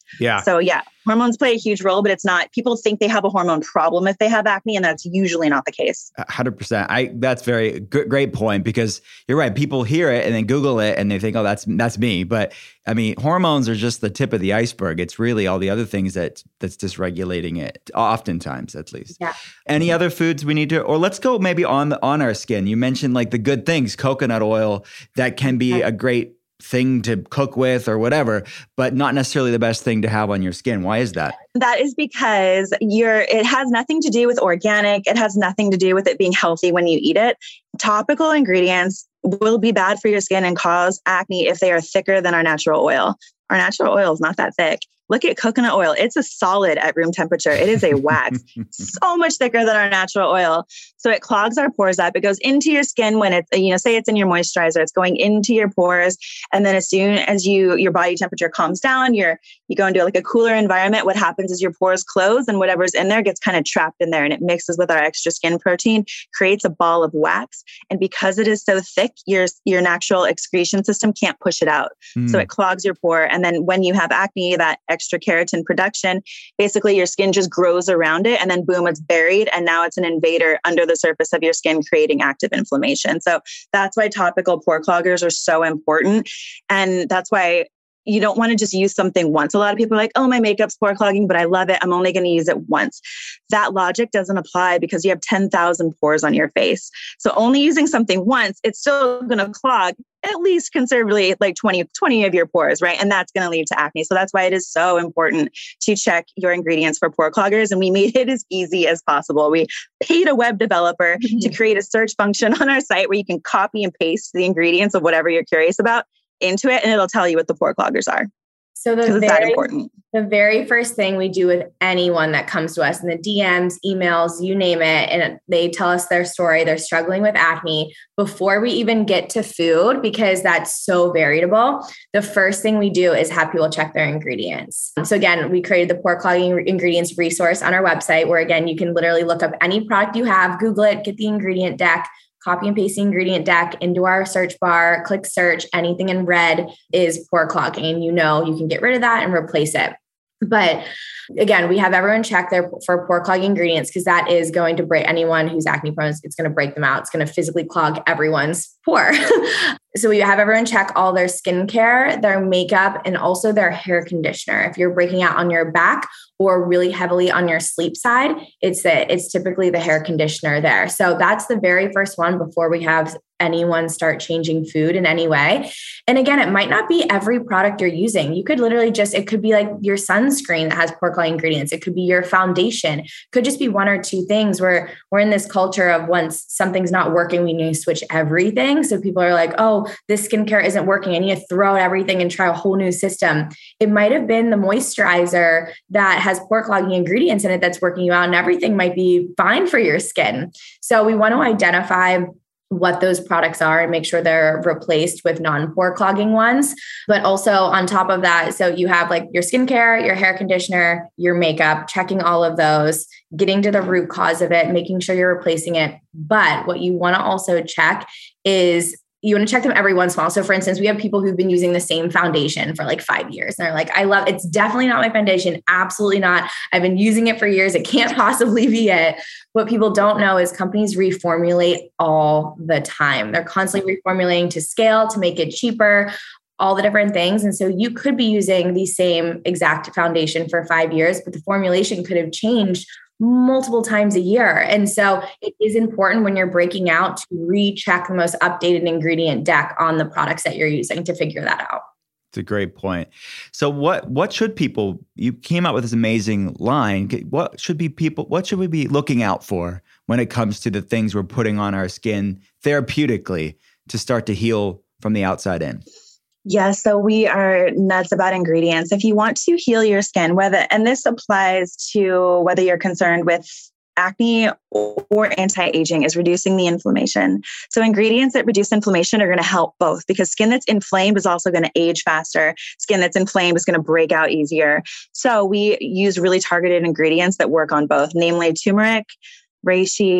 Yeah. So yeah, hormones play a huge role, but it's not, people think they have a hormone problem if they have acne, and that's usually not the case. one hundred percent. I, that's very good, great point, because you're right. People hear it and then Google it and they think, oh, that's, that's me. But I mean, hormones are just the tip of the iceberg. It's really all the other things that that's dysregulating it, oftentimes at least. Yeah. Any other foods we need to, or let's go maybe on the, on our skin. You mentioned like the good things, coconut oil, that can be a great thing to cook with or whatever, but not necessarily the best thing to have on your skin. Why is that? That is because you're, it has nothing to do with organic. It has nothing to do with it being healthy when you eat it. Topical ingredients will be bad for your skin and cause acne if they are thicker than our natural oil. Our natural oil is not that thick. Look at coconut oil. It's a solid at room temperature. It is a wax, so much thicker than our natural oil. So it clogs our pores up. It goes into your skin when it's, you know, say it's in your moisturizer, it's going into your pores. And then as soon as you, your body temperature calms down, you're, you go into like a cooler environment, what happens is your pores close and whatever's in there gets kind of trapped in there, and it mixes with our extra skin protein, creates a ball of wax. And because it is so thick, your, your natural excretion system can't push it out. Mm. So it clogs your pore. And then when you have acne, that extra keratin production, basically your skin just grows around it, and then boom, it's buried. And now it's an invader under the surface of your skin, creating active inflammation. So that's why topical pore cloggers are so important. And that's why you don't want to just use something once. A lot of people are like, oh, my makeup's pore clogging, but I love it. I'm only going to use it once. That logic doesn't apply because you have ten thousand pores on your face. So only using something once, it's still going to clog at least conservatively like twenty, twenty of your pores, right? And that's going to lead to acne. So that's why it is so important to check your ingredients for pore cloggers. And we made it as easy as possible. We paid a web developer mm-hmm. to create a search function on our site where you can copy and paste the ingredients of whatever you're curious about into it, and it'll tell you what the pore cloggers are. So the it's very, that important. The very first thing we do with anyone that comes to us in the D Ms, emails, you name it, and they tell us their story, they're struggling with acne, before we even get to food, because that's so variable, the first thing we do is have people check their ingredients. So again, we created the pore clogging ingredients resource on our website, where again, you can literally look up any product you have, Google it, get the ingredient deck, copy and paste the ingredient deck into our search bar, click search, anything in red is pore clogging. You know, you can get rid of that and replace it. But again, we have everyone check their for pore clogging ingredients, because that is going to break anyone who's acne prone. It's going to break them out. It's going to physically clog everyone's pore. So we have everyone check all their skincare, their makeup, and also their hair conditioner. If you're breaking out on your back or really heavily on your sleep side, it's the, it's typically the hair conditioner there. So that's the very first one before we have anyone start changing food in any way. And again, it might not be every product you're using. You could literally just, it could be like your sunscreen that has pore clogging ingredients. It could be your foundation. It could just be one or two things where we're in this culture of once something's not working, we need to switch everything. So people are like, oh, this skincare isn't working. I need to throw out everything and try a whole new system. It might have been the moisturizer that has pore clogging ingredients in it that's working you out, and everything might be fine for your skin. So we want to identify what those products are and make sure they're replaced with non-pore clogging ones. But also on top of that, so you have like your skincare, your hair conditioner, your makeup, checking all of those, getting to the root cause of it, making sure you're replacing it. But what you want to also check is you want to check them every once in a while. So for instance, we have people who've been using the same foundation for like five years. And they're like, I love, it's definitely not my foundation. Absolutely not. I've been using it for years. It can't possibly be it. What people don't know is companies reformulate all the time. They're constantly reformulating to scale, to make it cheaper, all the different things. And so you could be using the same exact foundation for five years, but the formulation could have changed multiple times a year. And so it is important when you're breaking out to recheck the most updated ingredient deck on the products that you're using to figure that out. It's a great point. So what what should people, you came out with this amazing line. What should be people, what should we be looking out for when it comes to the things we're putting on our skin therapeutically to start to heal from the outside in? Yeah, so we are nuts about ingredients. If you want to heal your skin, whether, and this applies to whether you're concerned with acne or anti-aging, is reducing the inflammation. So ingredients that reduce inflammation are going to help both, because skin that's inflamed is also going to age faster. Skin that's inflamed is going to break out easier. So we use really targeted ingredients that work on both, namely turmeric, reishi,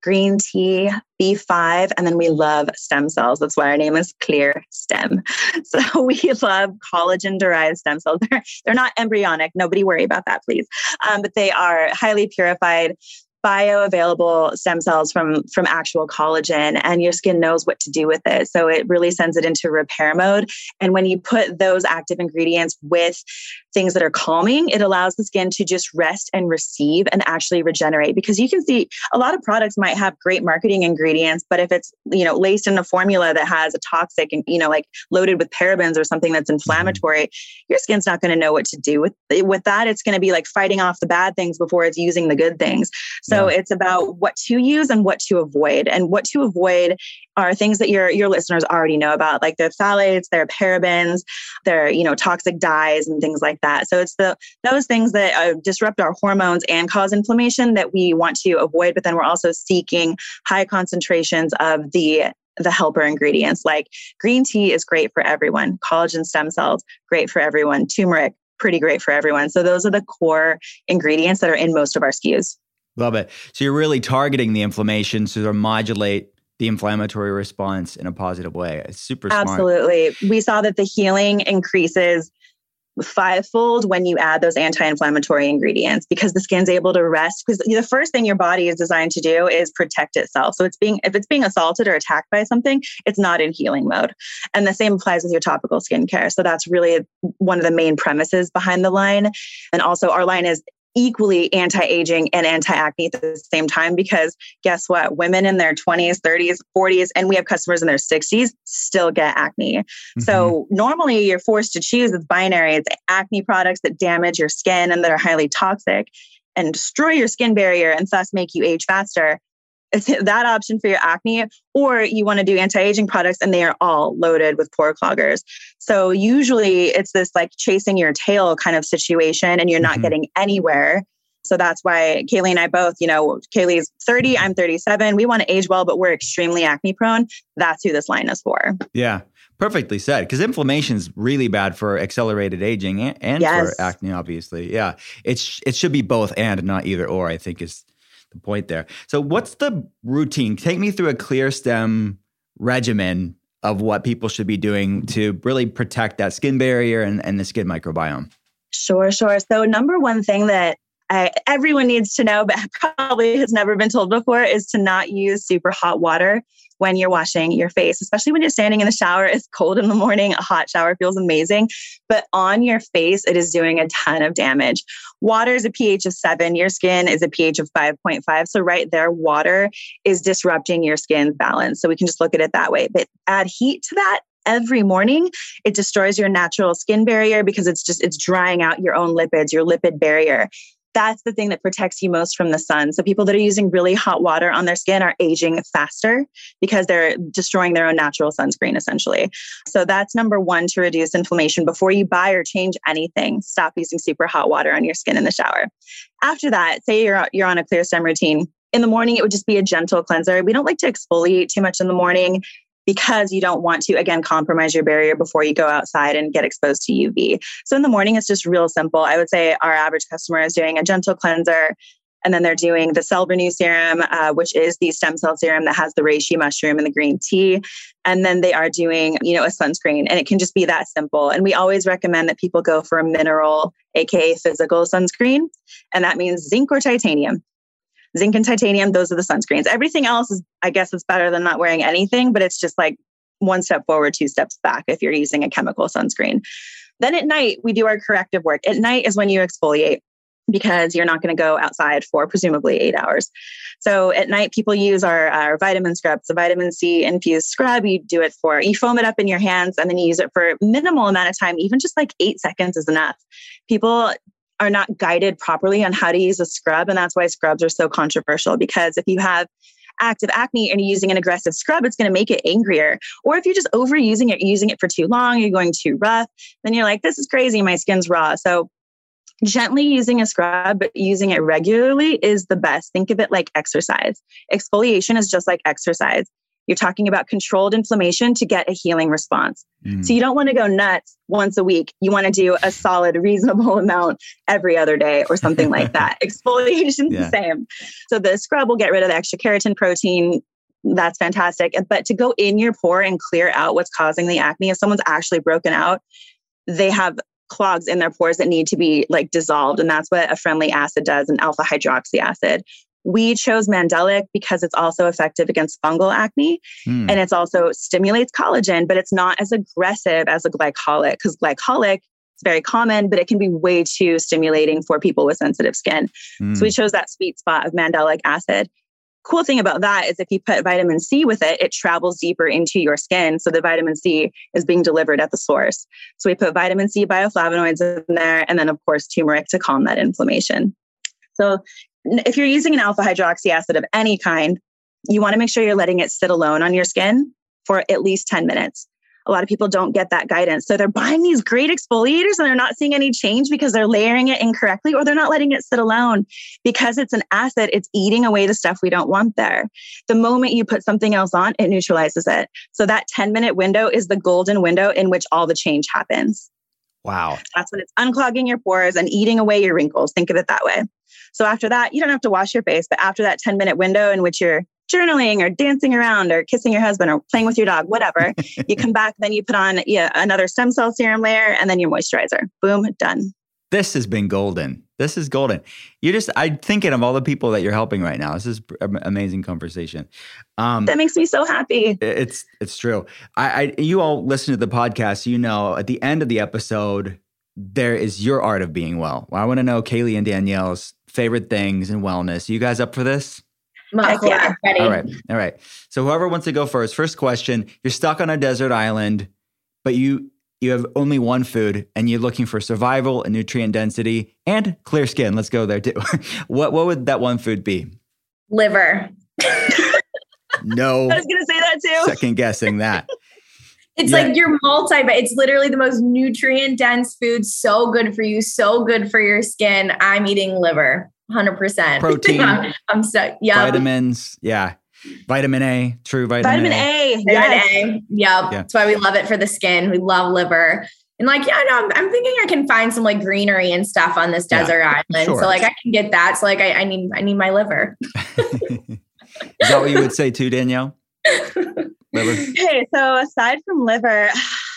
green tea, B five, and then we love stem cells. That's why our name is Clear Stem. So we love collagen-derived stem cells. They're, they're not embryonic. Nobody worry about that, please. Um, but they are highly purified, bioavailable stem cells from, from actual collagen, and your skin knows what to do with it. So it really sends it into repair mode. And when you put those active ingredients with things that are calming, it allows the skin to just rest and receive and actually regenerate. Because you can see a lot of products might have great marketing ingredients, but if it's, you know, laced in a formula that has a toxic and, you know, like loaded with parabens or something that's inflammatory, your skin's not going to know what to do with, with that. It's going to be like fighting off the bad things before it's using the good things. So So it's about what to use and what to avoid. And what to avoid are things that your your listeners already know about, like their phthalates, their parabens, their, you know, toxic dyes and things like that. So it's the those things that uh, disrupt our hormones and cause inflammation that we want to avoid. But then we're also seeking high concentrations of the the helper ingredients. Like green tea is great for everyone. Collagen stem cells, great for everyone. Turmeric, pretty great for everyone. So those are the core ingredients that are in most of our S K Us. Love it. So you're really targeting the inflammation to modulate the inflammatory response in a positive way. It's super smart. Absolutely. We saw that the healing increases fivefold when you add those anti-inflammatory ingredients, because the skin's able to rest. Because the first thing your body is designed to do is protect itself. So it's being, if it's being assaulted or attacked by something, it's not in healing mode. And the same applies with your topical skincare. So that's really one of the main premises behind the line. And also our line is equally anti-aging and anti-acne at the same time, because guess what? Women in their twenties, thirties, forties, and we have customers in their sixties still get acne. Mm-hmm. So normally you're forced to choose. It's binary. It's acne products that damage your skin and that are highly toxic and destroy your skin barrier and thus make you age faster. It's that option for your acne, or you want to do anti-aging products and they are all loaded with pore cloggers. So usually it's this like chasing your tail kind of situation and you're not mm-hmm. getting anywhere. So that's why Kaylee and I both, you know, Kaylee's thirty, I'm thirty-seven. We want to age well, but we're extremely acne prone. That's who this line is for. Yeah, perfectly said. Because inflammation is really bad for accelerated aging and, and yes. for acne, obviously. Yeah, it's it should be both and not either or, I think is the point there. So what's the routine? Take me through a Clear Stem regimen of what people should be doing to really protect that skin barrier and, and the skin microbiome. Sure, sure. So number one thing that I, everyone needs to know, but probably has never been told before, is to not use super hot water when you're washing your face, especially when you're standing in the shower. It's cold in the morning. A hot shower feels amazing, but on your face, it is doing a ton of damage. Water is a pH of seven. Your skin is a pH of five point five. So right there, water is disrupting your skin's balance. So we can just look at it that way, but add heat to that every morning. It destroys your natural skin barrier because it's just, it's drying out your own lipids, your lipid barrier. That's the thing that protects you most from the sun. So people that are using really hot water on their skin are aging faster because they're destroying their own natural sunscreen, essentially. So that's number one to reduce inflammation. Before you buy or change anything, stop using super hot water on your skin in the shower. After that, say you're, you're on a Clear Stem routine. In the morning, it would just be a gentle cleanser. We don't like to exfoliate too much in the morning, because you don't want to, again, compromise your barrier before you go outside and get exposed to U V. So in the morning, it's just real simple. I would say our average customer is doing a gentle cleanser, and then they're doing the Cell Renew serum, uh, which is the stem cell serum that has the reishi mushroom and the green tea. And then they are doing, you know, a sunscreen, and it can just be that simple. And we always recommend that people go for a mineral, A K A physical sunscreen. And that means zinc or titanium. Zinc and titanium, those are the sunscreens. Everything else is, I guess, it's better than not wearing anything, but it's just like one step forward, two steps back if you're using a chemical sunscreen. Then at night, we do our corrective work. At night is when you exfoliate, because you're not going to go outside for presumably eight hours. So at night, people use our, our vitamin scrubs, the vitamin C infused scrub. You do it for, you foam it up in your hands and then you use it for a minimal amount of time, even just like eight seconds is enough. People are not guided properly on how to use a scrub. And that's why scrubs are so controversial, because if you have active acne and you're using an aggressive scrub, it's going to make it angrier. Or if you're just overusing it, using it for too long, you're going too rough, then you're like, this is crazy, my skin's raw. So gently using a scrub, but using it regularly is the best. Think of it like exercise. Exfoliation is just like exercise. You're talking about controlled inflammation to get a healing response. Mm. So you don't want to go nuts once a week. You want to do a solid, reasonable amount every other day or something like that. Exfoliation's yeah. the same. So the scrub will get rid of the extra keratin protein. That's fantastic. But to go in your pore and clear out what's causing the acne, if someone's actually broken out, they have clogs in their pores that need to be like dissolved. And that's what a friendly acid does, an alpha hydroxy acid. We chose Mandelic because it's also effective against fungal acne. Mm. And it's also stimulates collagen, but it's not as aggressive as a glycolic, because glycolic is very common, but it can be way too stimulating for people with sensitive skin. Mm. So we chose that sweet spot of Mandelic acid. Cool thing about that is if you put vitamin C with it, it travels deeper into your skin. So the vitamin C is being delivered at the source. So we put vitamin C bioflavonoids in there, and then of course, turmeric to calm that inflammation. So if you're using an alpha hydroxy acid of any kind, you want to make sure you're letting it sit alone on your skin for at least ten minutes. A lot of people don't get that guidance. So they're buying these great exfoliators and they're not seeing any change because they're layering it incorrectly, or they're not letting it sit alone. Because it's an acid, it's eating away the stuff we don't want there. The moment you put something else on, it neutralizes it. So that ten minute window is the golden window in which all the change happens. Wow. That's when it's unclogging your pores and eating away your wrinkles. Think of it that way. So after that, you don't have to wash your face, but after that ten minute window in which you're journaling or dancing around or kissing your husband or playing with your dog, whatever, you come back, then you put on yeah, another stem cell serum layer and then your moisturizer. Boom, done. This has been golden. This is golden. You just, I'm thinking of all the people that you're helping right now. This is an amazing conversation. Um, that makes me so happy. It's, it's true. I, I, you all listen to the podcast, you know, at the end of the episode, there is your art of being well. well I want to know Kaylee and Danielle's favorite things in wellness. You guys up for this? Heck yeah. Ready. All right. All right. So whoever wants to go first, first question, you're stuck on a desert island, but you, you have only one food and you're looking for survival and nutrient density and clear skin. Let's go there too. what, what would that one food be? Liver. No. I was going to say that too. Second guessing that. It's yeah. like your multi, but it's literally the most nutrient dense food. So good for you. So good for your skin. I'm eating liver. one hundred percent. Protein. I'm, I'm stuck. Yeah. Vitamins. Yeah. Vitamin A. True vitamin, vitamin A. A. Vitamin Yes. A. Yep. Yeah. That's why we love it for the skin. We love liver. And like, yeah, no, I'm, I'm thinking I can find some like greenery and stuff on this desert yeah, island. Sure. So like I can get that. So like I, I need I need my liver. Is that what you would say too, Danielle? Liver? Hey, so aside from liver,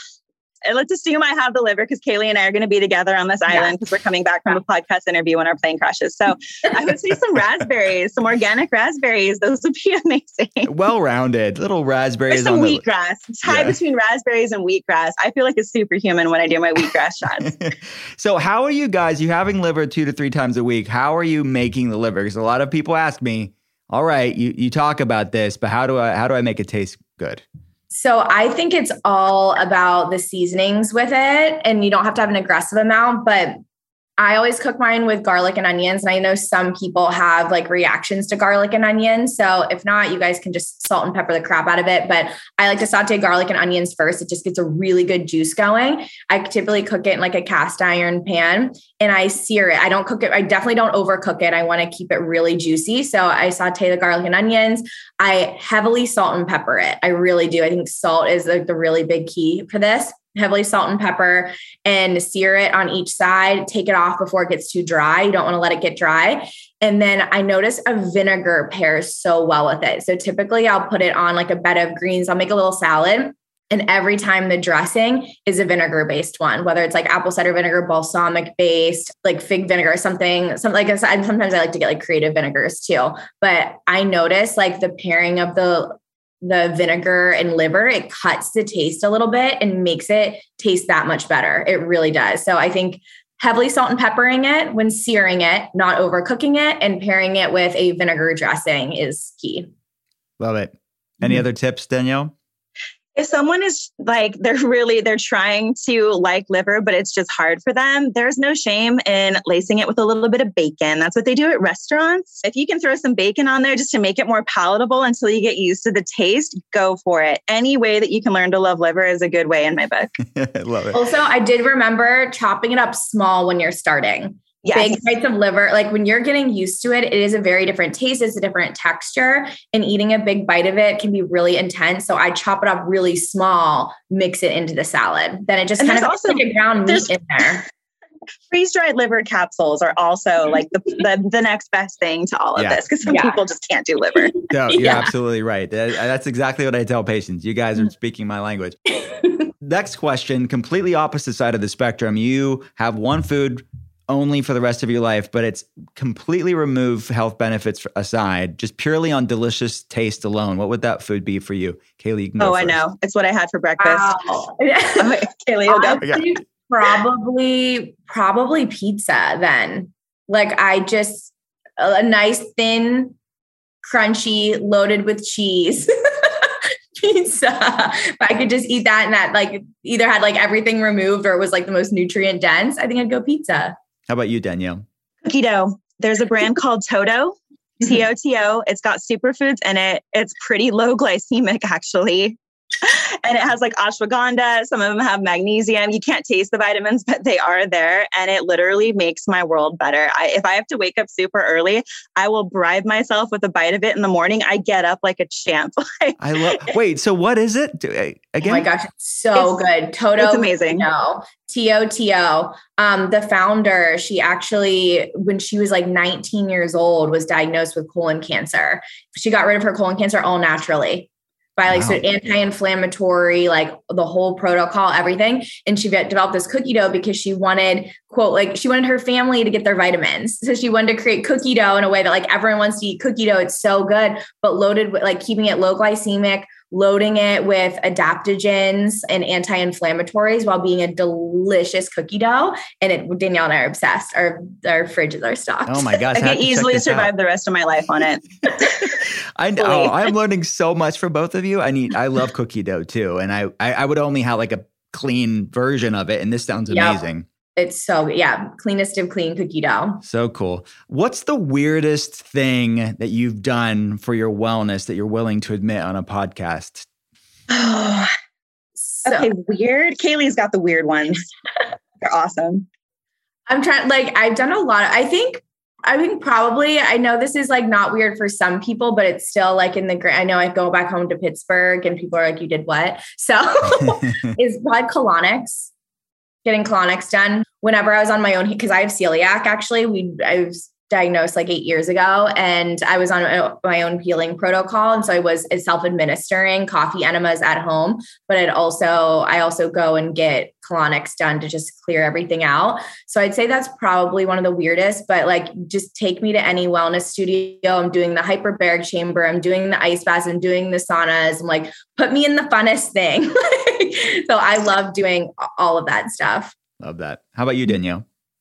let's assume I have the liver because Kaylee and I are going to be together on this island because yeah. we're coming back from a podcast interview when our plane crashes. So I would say some raspberries, some organic raspberries. Those would be amazing. Well-rounded little raspberries. There's some on wheatgrass. The... Tie yeah. between raspberries and wheatgrass. I feel like a superhuman when I do my wheatgrass shots. So how are you guys, you having liver two to three times a week? How are you making the liver? Because a lot of people ask me, all right, you, you talk about this, but how do I, how do I make it taste good? So I think it's all about the seasonings with it, and you don't have to have an aggressive amount, but I always cook mine with garlic and onions. And I know some people have like reactions to garlic and onions. So if not, you guys can just salt and pepper the crap out of it. But I like to saute garlic and onions first. It just gets a really good juice going. I typically cook it in like a cast iron pan and I sear it. I don't cook it. I definitely don't overcook it. I want to keep it really juicy. So I saute the garlic and onions. I heavily salt and pepper it. I really do. I think salt is like the really big key for this. Heavily salt and pepper and sear it on each side. Take it off before it gets too dry. You don't want to let it get dry. And then I notice a vinegar pairs so well with it. So typically I'll put it on like a bed of greens. I'll make a little salad. And every time the dressing is a vinegar based one, whether it's like apple cider vinegar, balsamic based, like fig vinegar, or something, something like I said, sometimes I like to get like creative vinegars too. But I notice like the pairing of the the vinegar and liver, it cuts the taste a little bit and makes it taste that much better. It really does. So I think heavily salt and peppering it when searing it, not overcooking it, and pairing it with a vinegar dressing is key. Love it. Any mm-hmm. other tips, Danielle? If someone is like, they're really, they're trying to like liver, but it's just hard for them, there's no shame in lacing it with a little bit of bacon. That's what they do at restaurants. If you can throw some bacon on there just to make it more palatable until you get used to the taste, go for it. Any way that you can learn to love liver is a good way in my book. I love it. Also, I did remember chopping it up small when you're starting. Yes. Big bites of liver. Like when you're getting used to it, it is a very different taste. It's a different texture, and eating a big bite of it can be really intense. So I chop it up really small, mix it into the salad. Then it just and kind of also like a ground meat in there. Freeze-dried liver capsules are also like the, the, the next best thing to all of yeah. this, because some yeah. people just can't do liver. No, you're yeah. absolutely right. That, that's exactly what I tell patients. You guys are speaking my language. Next question, completely opposite side of the spectrum. You have one food only for the rest of your life, but it's completely remove health benefits aside, just purely on delicious taste alone. What would that food be for you? Kaylee, you can go Oh, first. I know. It's what I had for breakfast. Wow. Kaylee, you'll go. Yeah. Probably, probably pizza then. Like I just, a nice, thin, crunchy, loaded with cheese pizza. If I could just eat that and that like either had like everything removed or it was like the most nutrient dense, I think I'd go pizza. How about you, Danielle? Cookie dough. There's a brand called Toto, T O T O. It's got superfoods in it. It's pretty low glycemic, actually. And it has like ashwagandha. Some of them have magnesium. You can't taste the vitamins, but they are there. And it literally makes my world better. I, if I have to wake up super early, I will bribe myself with a bite of it in the morning. I get up like a champ. I love, wait, so what is it? Do, uh, again? Oh my gosh, it's so it's, good. Toto. It's amazing. No, T O T O. Um, the founder, she actually, when she was like nineteen years old, was diagnosed with colon cancer. She got rid of her colon cancer all naturally. By like, wow. so anti-inflammatory, like the whole protocol, everything. And she developed this cookie dough because she wanted, quote, like she wanted her family to get their vitamins. So she wanted to create cookie dough in a way that like everyone wants to eat cookie dough. It's so good, but loaded with like keeping it low glycemic, loading it with adaptogens and anti-inflammatories while being a delicious cookie dough. And it, Danielle and I are obsessed. Our, our fridges are stocked. Oh my gosh. I can easily survive out. the rest of my life on it. I know. Oh, I'm learning so much from both of you. I need, I love cookie dough too. And I, I, I would only have like a clean version of it. And this sounds amazing. Yep. It's so, yeah, cleanest of clean cookie dough. So cool. What's the weirdest thing that you've done for your wellness that you're willing to admit on a podcast? Oh, so, okay, weird. Kaylee's got the weird ones. They're awesome. I'm trying, like, I've done a lot. Of, I think, I think probably, I know this is like not weird for some people, but it's still like in the, I know I go back home to Pittsburgh and people are like, you did what? So is blood colonics. Getting colonics done whenever I was on my own, because I have celiac. Actually, we I was diagnosed like eight years ago, and I was on my own healing protocol, and so I was self-administering coffee enemas at home. But it also I also go and get colonics done to just clear everything out. So I'd say that's probably one of the weirdest. But like, just take me to any wellness studio. I'm doing the hyperbaric chamber. I'm doing the ice baths. I'm doing the saunas. I'm like, put me in the funnest thing. So I love doing all of that stuff. Love that. How about you, Danielle?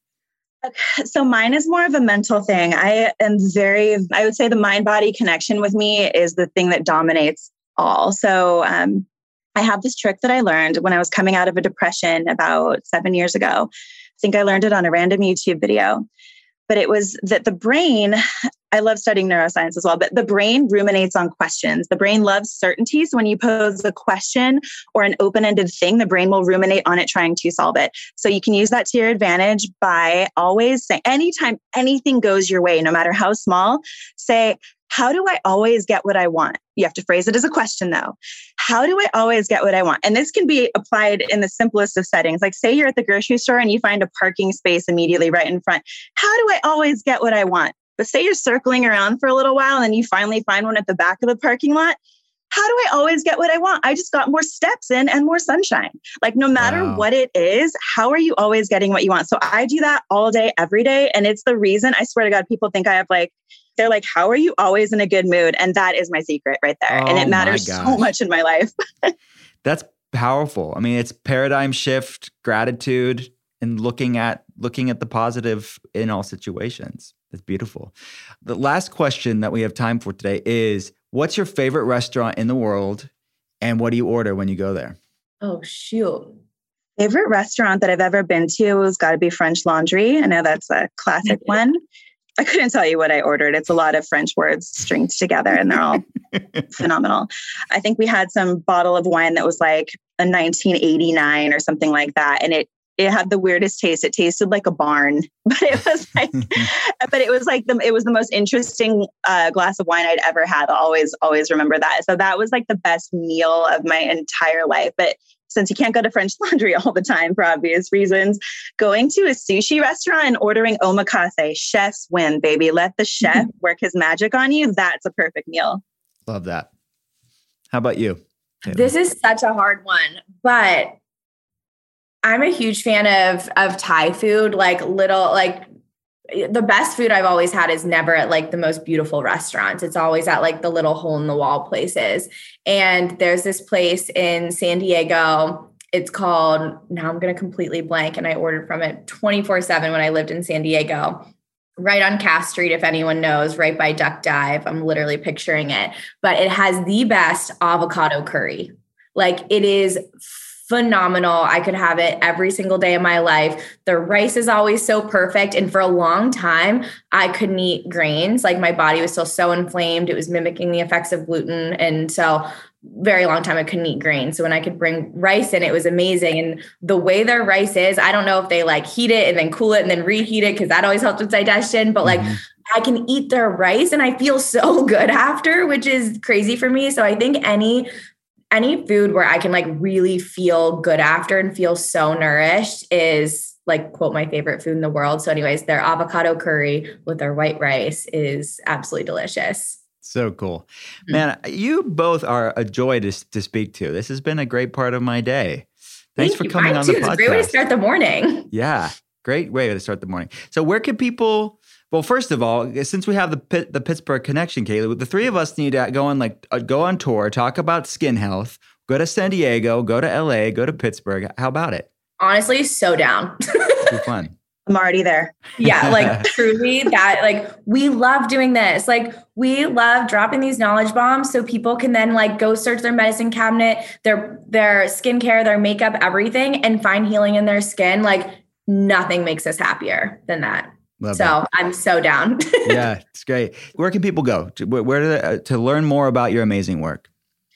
So mine is more of a mental thing. I am very, I would say the mind-body connection with me is the thing that dominates all. So um, I have this trick that I learned when I was coming out of a depression about seven years ago. I think I learned it on a random YouTube video. But it was that the brain, I love studying neuroscience as well, but the brain ruminates on questions. The brain loves certainty. So when you pose a question or an open-ended thing, the brain will ruminate on it trying to solve it. So you can use that to your advantage by always saying, anytime anything goes your way, no matter how small, say, how do I always get what I want? You have to phrase it as a question though. How do I always get what I want? And this can be applied in the simplest of settings. Like say you're at the grocery store and you find a parking space immediately right in front. How do I always get what I want? But say you're circling around for a little while and then you finally find one at the back of the parking lot. How do I always get what I want? I just got more steps in and more sunshine. Like no matter wow. what it is, how are you always getting what you want? So I do that all day, every day. And it's the reason, I swear to God, people think I have like, they're like, how are you always in a good mood? And that is my secret right there. Oh, and it matters so much in my life. That's powerful. I mean, it's paradigm shift, gratitude, and looking at looking at the positive in all situations. That's beautiful. The last question that we have time for today is, what's your favorite restaurant in the world? And what do you order when you go there? Oh, shoot. Favorite restaurant that I've ever been to has got to be French Laundry. I know that's a classic one. I couldn't tell you what I ordered. It's a lot of French words stringed together and they're all phenomenal. I think we had some bottle of wine that was like a nineteen eighty-nine or something like that. And it it had the weirdest taste. It tasted like a barn, but it was like, but it was like the, it was the most interesting uh, glass of wine I'd ever had. I'll always, always remember that. So that was like the best meal of my entire life. But since you can't go to French Laundry all the time for obvious reasons, going to a sushi restaurant and ordering omakase, chef's win, baby. Let the chef work his magic on you. That's a perfect meal. Love that. How about you? Taylor? This is such a hard one, but I'm a huge fan of, of Thai food, like little, like the best food I've always had is never at like the most beautiful restaurants. It's always at like the little hole in the wall places. And there's this place in San Diego. It's called, now I'm going to completely blank. And I ordered from it twenty-four seven when I lived in San Diego, right on Cass Street. If anyone knows, right by Duck Dive, I'm literally picturing it, but it has the best avocado curry. Like it is phenomenal. I could have it every single day of my life. The rice is always so perfect. And for a long time, I couldn't eat grains. Like my body was still so inflamed. It was mimicking the effects of gluten. And so very long time I couldn't eat grains. So when I could bring rice in, it was amazing. And the way their rice is, I don't know if they like heat it and then cool it and then reheat it, because that always helps with digestion. But like mm-hmm. I can eat their rice and I feel so good after, which is crazy for me. So I think any Any food where I can like really feel good after and feel so nourished is like, quote, my favorite food in the world. So anyways, their avocado curry with their white rice is absolutely delicious. So cool. Man, you both are a joy to, to speak to. This has been a great part of my day. Thanks Thank for you. coming Mine on too. the podcast. It's a great way to start the morning. Yeah, great way to start the morning. So where can people... Well, first of all, since we have the Pitt, the Pittsburgh connection, Kaylee, the three of us need to go on like uh, go on tour, talk about skin health, go to San Diego, go to L A, go to Pittsburgh. How about it? Honestly, so down. It'll be fun. I'm already there. Yeah, like truly that, like we love doing this. Like we love dropping these knowledge bombs so people can then like go search their medicine cabinet, their their skincare, their makeup, everything, and find healing in their skin. Like nothing makes us happier than that. Love so that. I'm so down. Yeah, it's great. Where can people go to, where do they, uh, to learn more about your amazing work?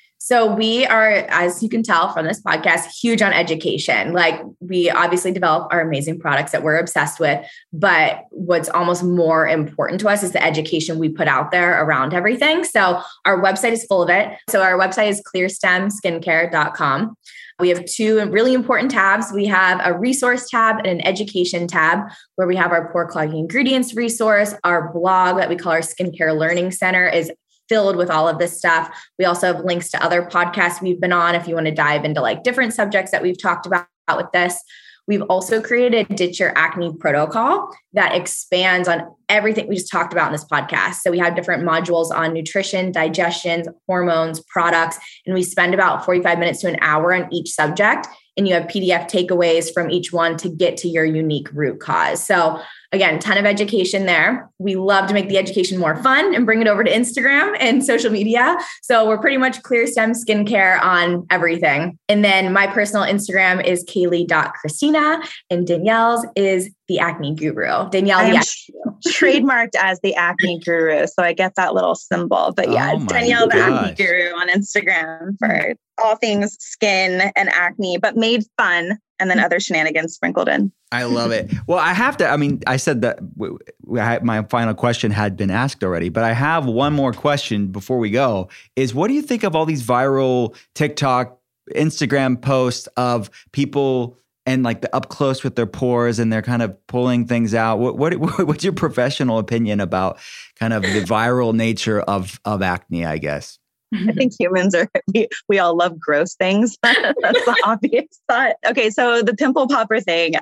So we are, as you can tell from this podcast, huge on education. Like we obviously develop our amazing products that we're obsessed with, but what's almost more important to us is the education we put out there around everything. So our website is full of it. So our website is clear stem skincare dot com. We have two really important tabs. We have a resource tab and an education tab where we have our pore clogging ingredients resource. Our blog that we call our Skincare Learning Center is filled with all of this stuff. We also have links to other podcasts we've been on if you want to dive into like different subjects that we've talked about with this. We've also created a Ditch Your Acne protocol that expands on everything we just talked about in this podcast. So we have different modules on nutrition, digestion, hormones, products, and we spend about forty-five minutes to an hour on each subject. And you have P D F takeaways from each one to get to your unique root cause. So again, ton of education there. We love to make the education more fun and bring it over to Instagram and social media. So we're pretty much Clear Stem Skincare on everything. And then my personal Instagram is kaylee dot christina and Danielle's is the Acne Guru. Danielle, the Acne Guru. Trademarked as the Acne Guru. So I get that little symbol. But yeah, oh Danielle gosh. the Acne Guru on Instagram for all things skin and acne, but made fun. And then other shenanigans sprinkled in. I love it. Well, I have to, I mean, I said that w- w- I, my final question had been asked already, but I have one more question before we go is what do you think of all these viral TikTok, Instagram posts of people and like the up close with their pores and they're kind of pulling things out? What, what what's your professional opinion about kind of the viral nature of, of acne, I guess? I think humans are, we, we all love gross things. That's the obvious thought. Okay, so the pimple popper thing.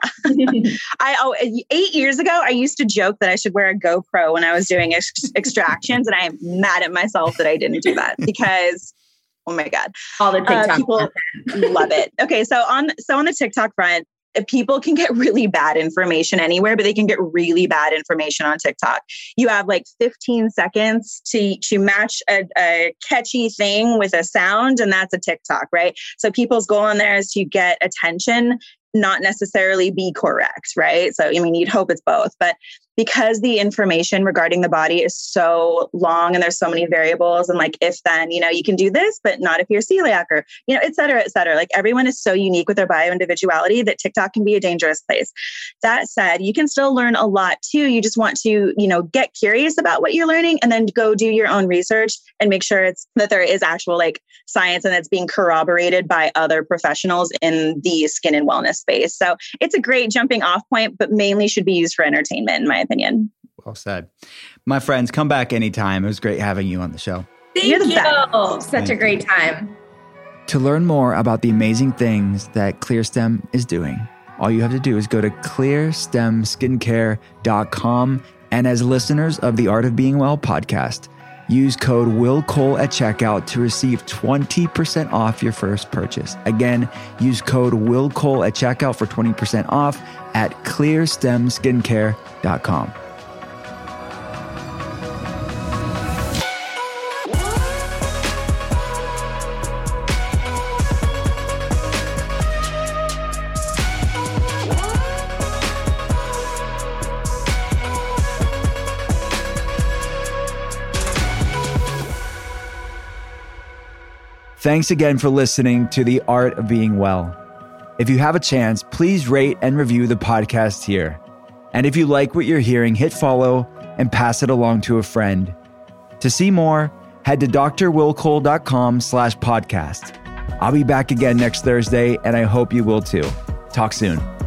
I oh, eight years ago, I used to joke that I should wear a GoPro when I was doing ex- extractions. And I am mad at myself that I didn't do that because, oh my God. All the TikTok uh, people love it. Okay, so on so on the TikTok front, people can get really bad information anywhere, but they can get really bad information on TikTok. You have like fifteen seconds to, to match a, a catchy thing with a sound, and that's a TikTok, right? So people's goal in there is to get attention, not necessarily be correct, right? So, I mean, you'd hope it's both, but because the information regarding the body is so long and there's so many variables and like, if then, you know, you can do this, but not if you're celiac or, you know, et cetera, et cetera. Like everyone is so unique with their bio individuality that TikTok can be a dangerous place. That said, you can still learn a lot too. You just want to, you know, get curious about what you're learning and then go do your own research and make sure it's that there is actual like science and it's being corroborated by other professionals in the skin and wellness space. So it's a great jumping off point, but mainly should be used for entertainment, in my opinion. Well said. My friends, come back anytime. It was great having you on the show. Thank You're the you. best. Such Thank a great time. To learn more about the amazing things that ClearStem is doing, all you have to do is go to clear stem skincare dot com. And as listeners of the Art of Being Well podcast, use code WillCole at checkout to receive twenty percent off your first purchase. Again, use code WillCole at checkout for twenty percent off at clear stem skincare dot com. Thanks again for listening to The Art of Being Well. If you have a chance, please rate and review the podcast here. And if you like what you're hearing, hit follow and pass it along to a friend. To see more, head to drwillcole.com slash podcast. I'll be back again next Thursday, and I hope you will too. Talk soon.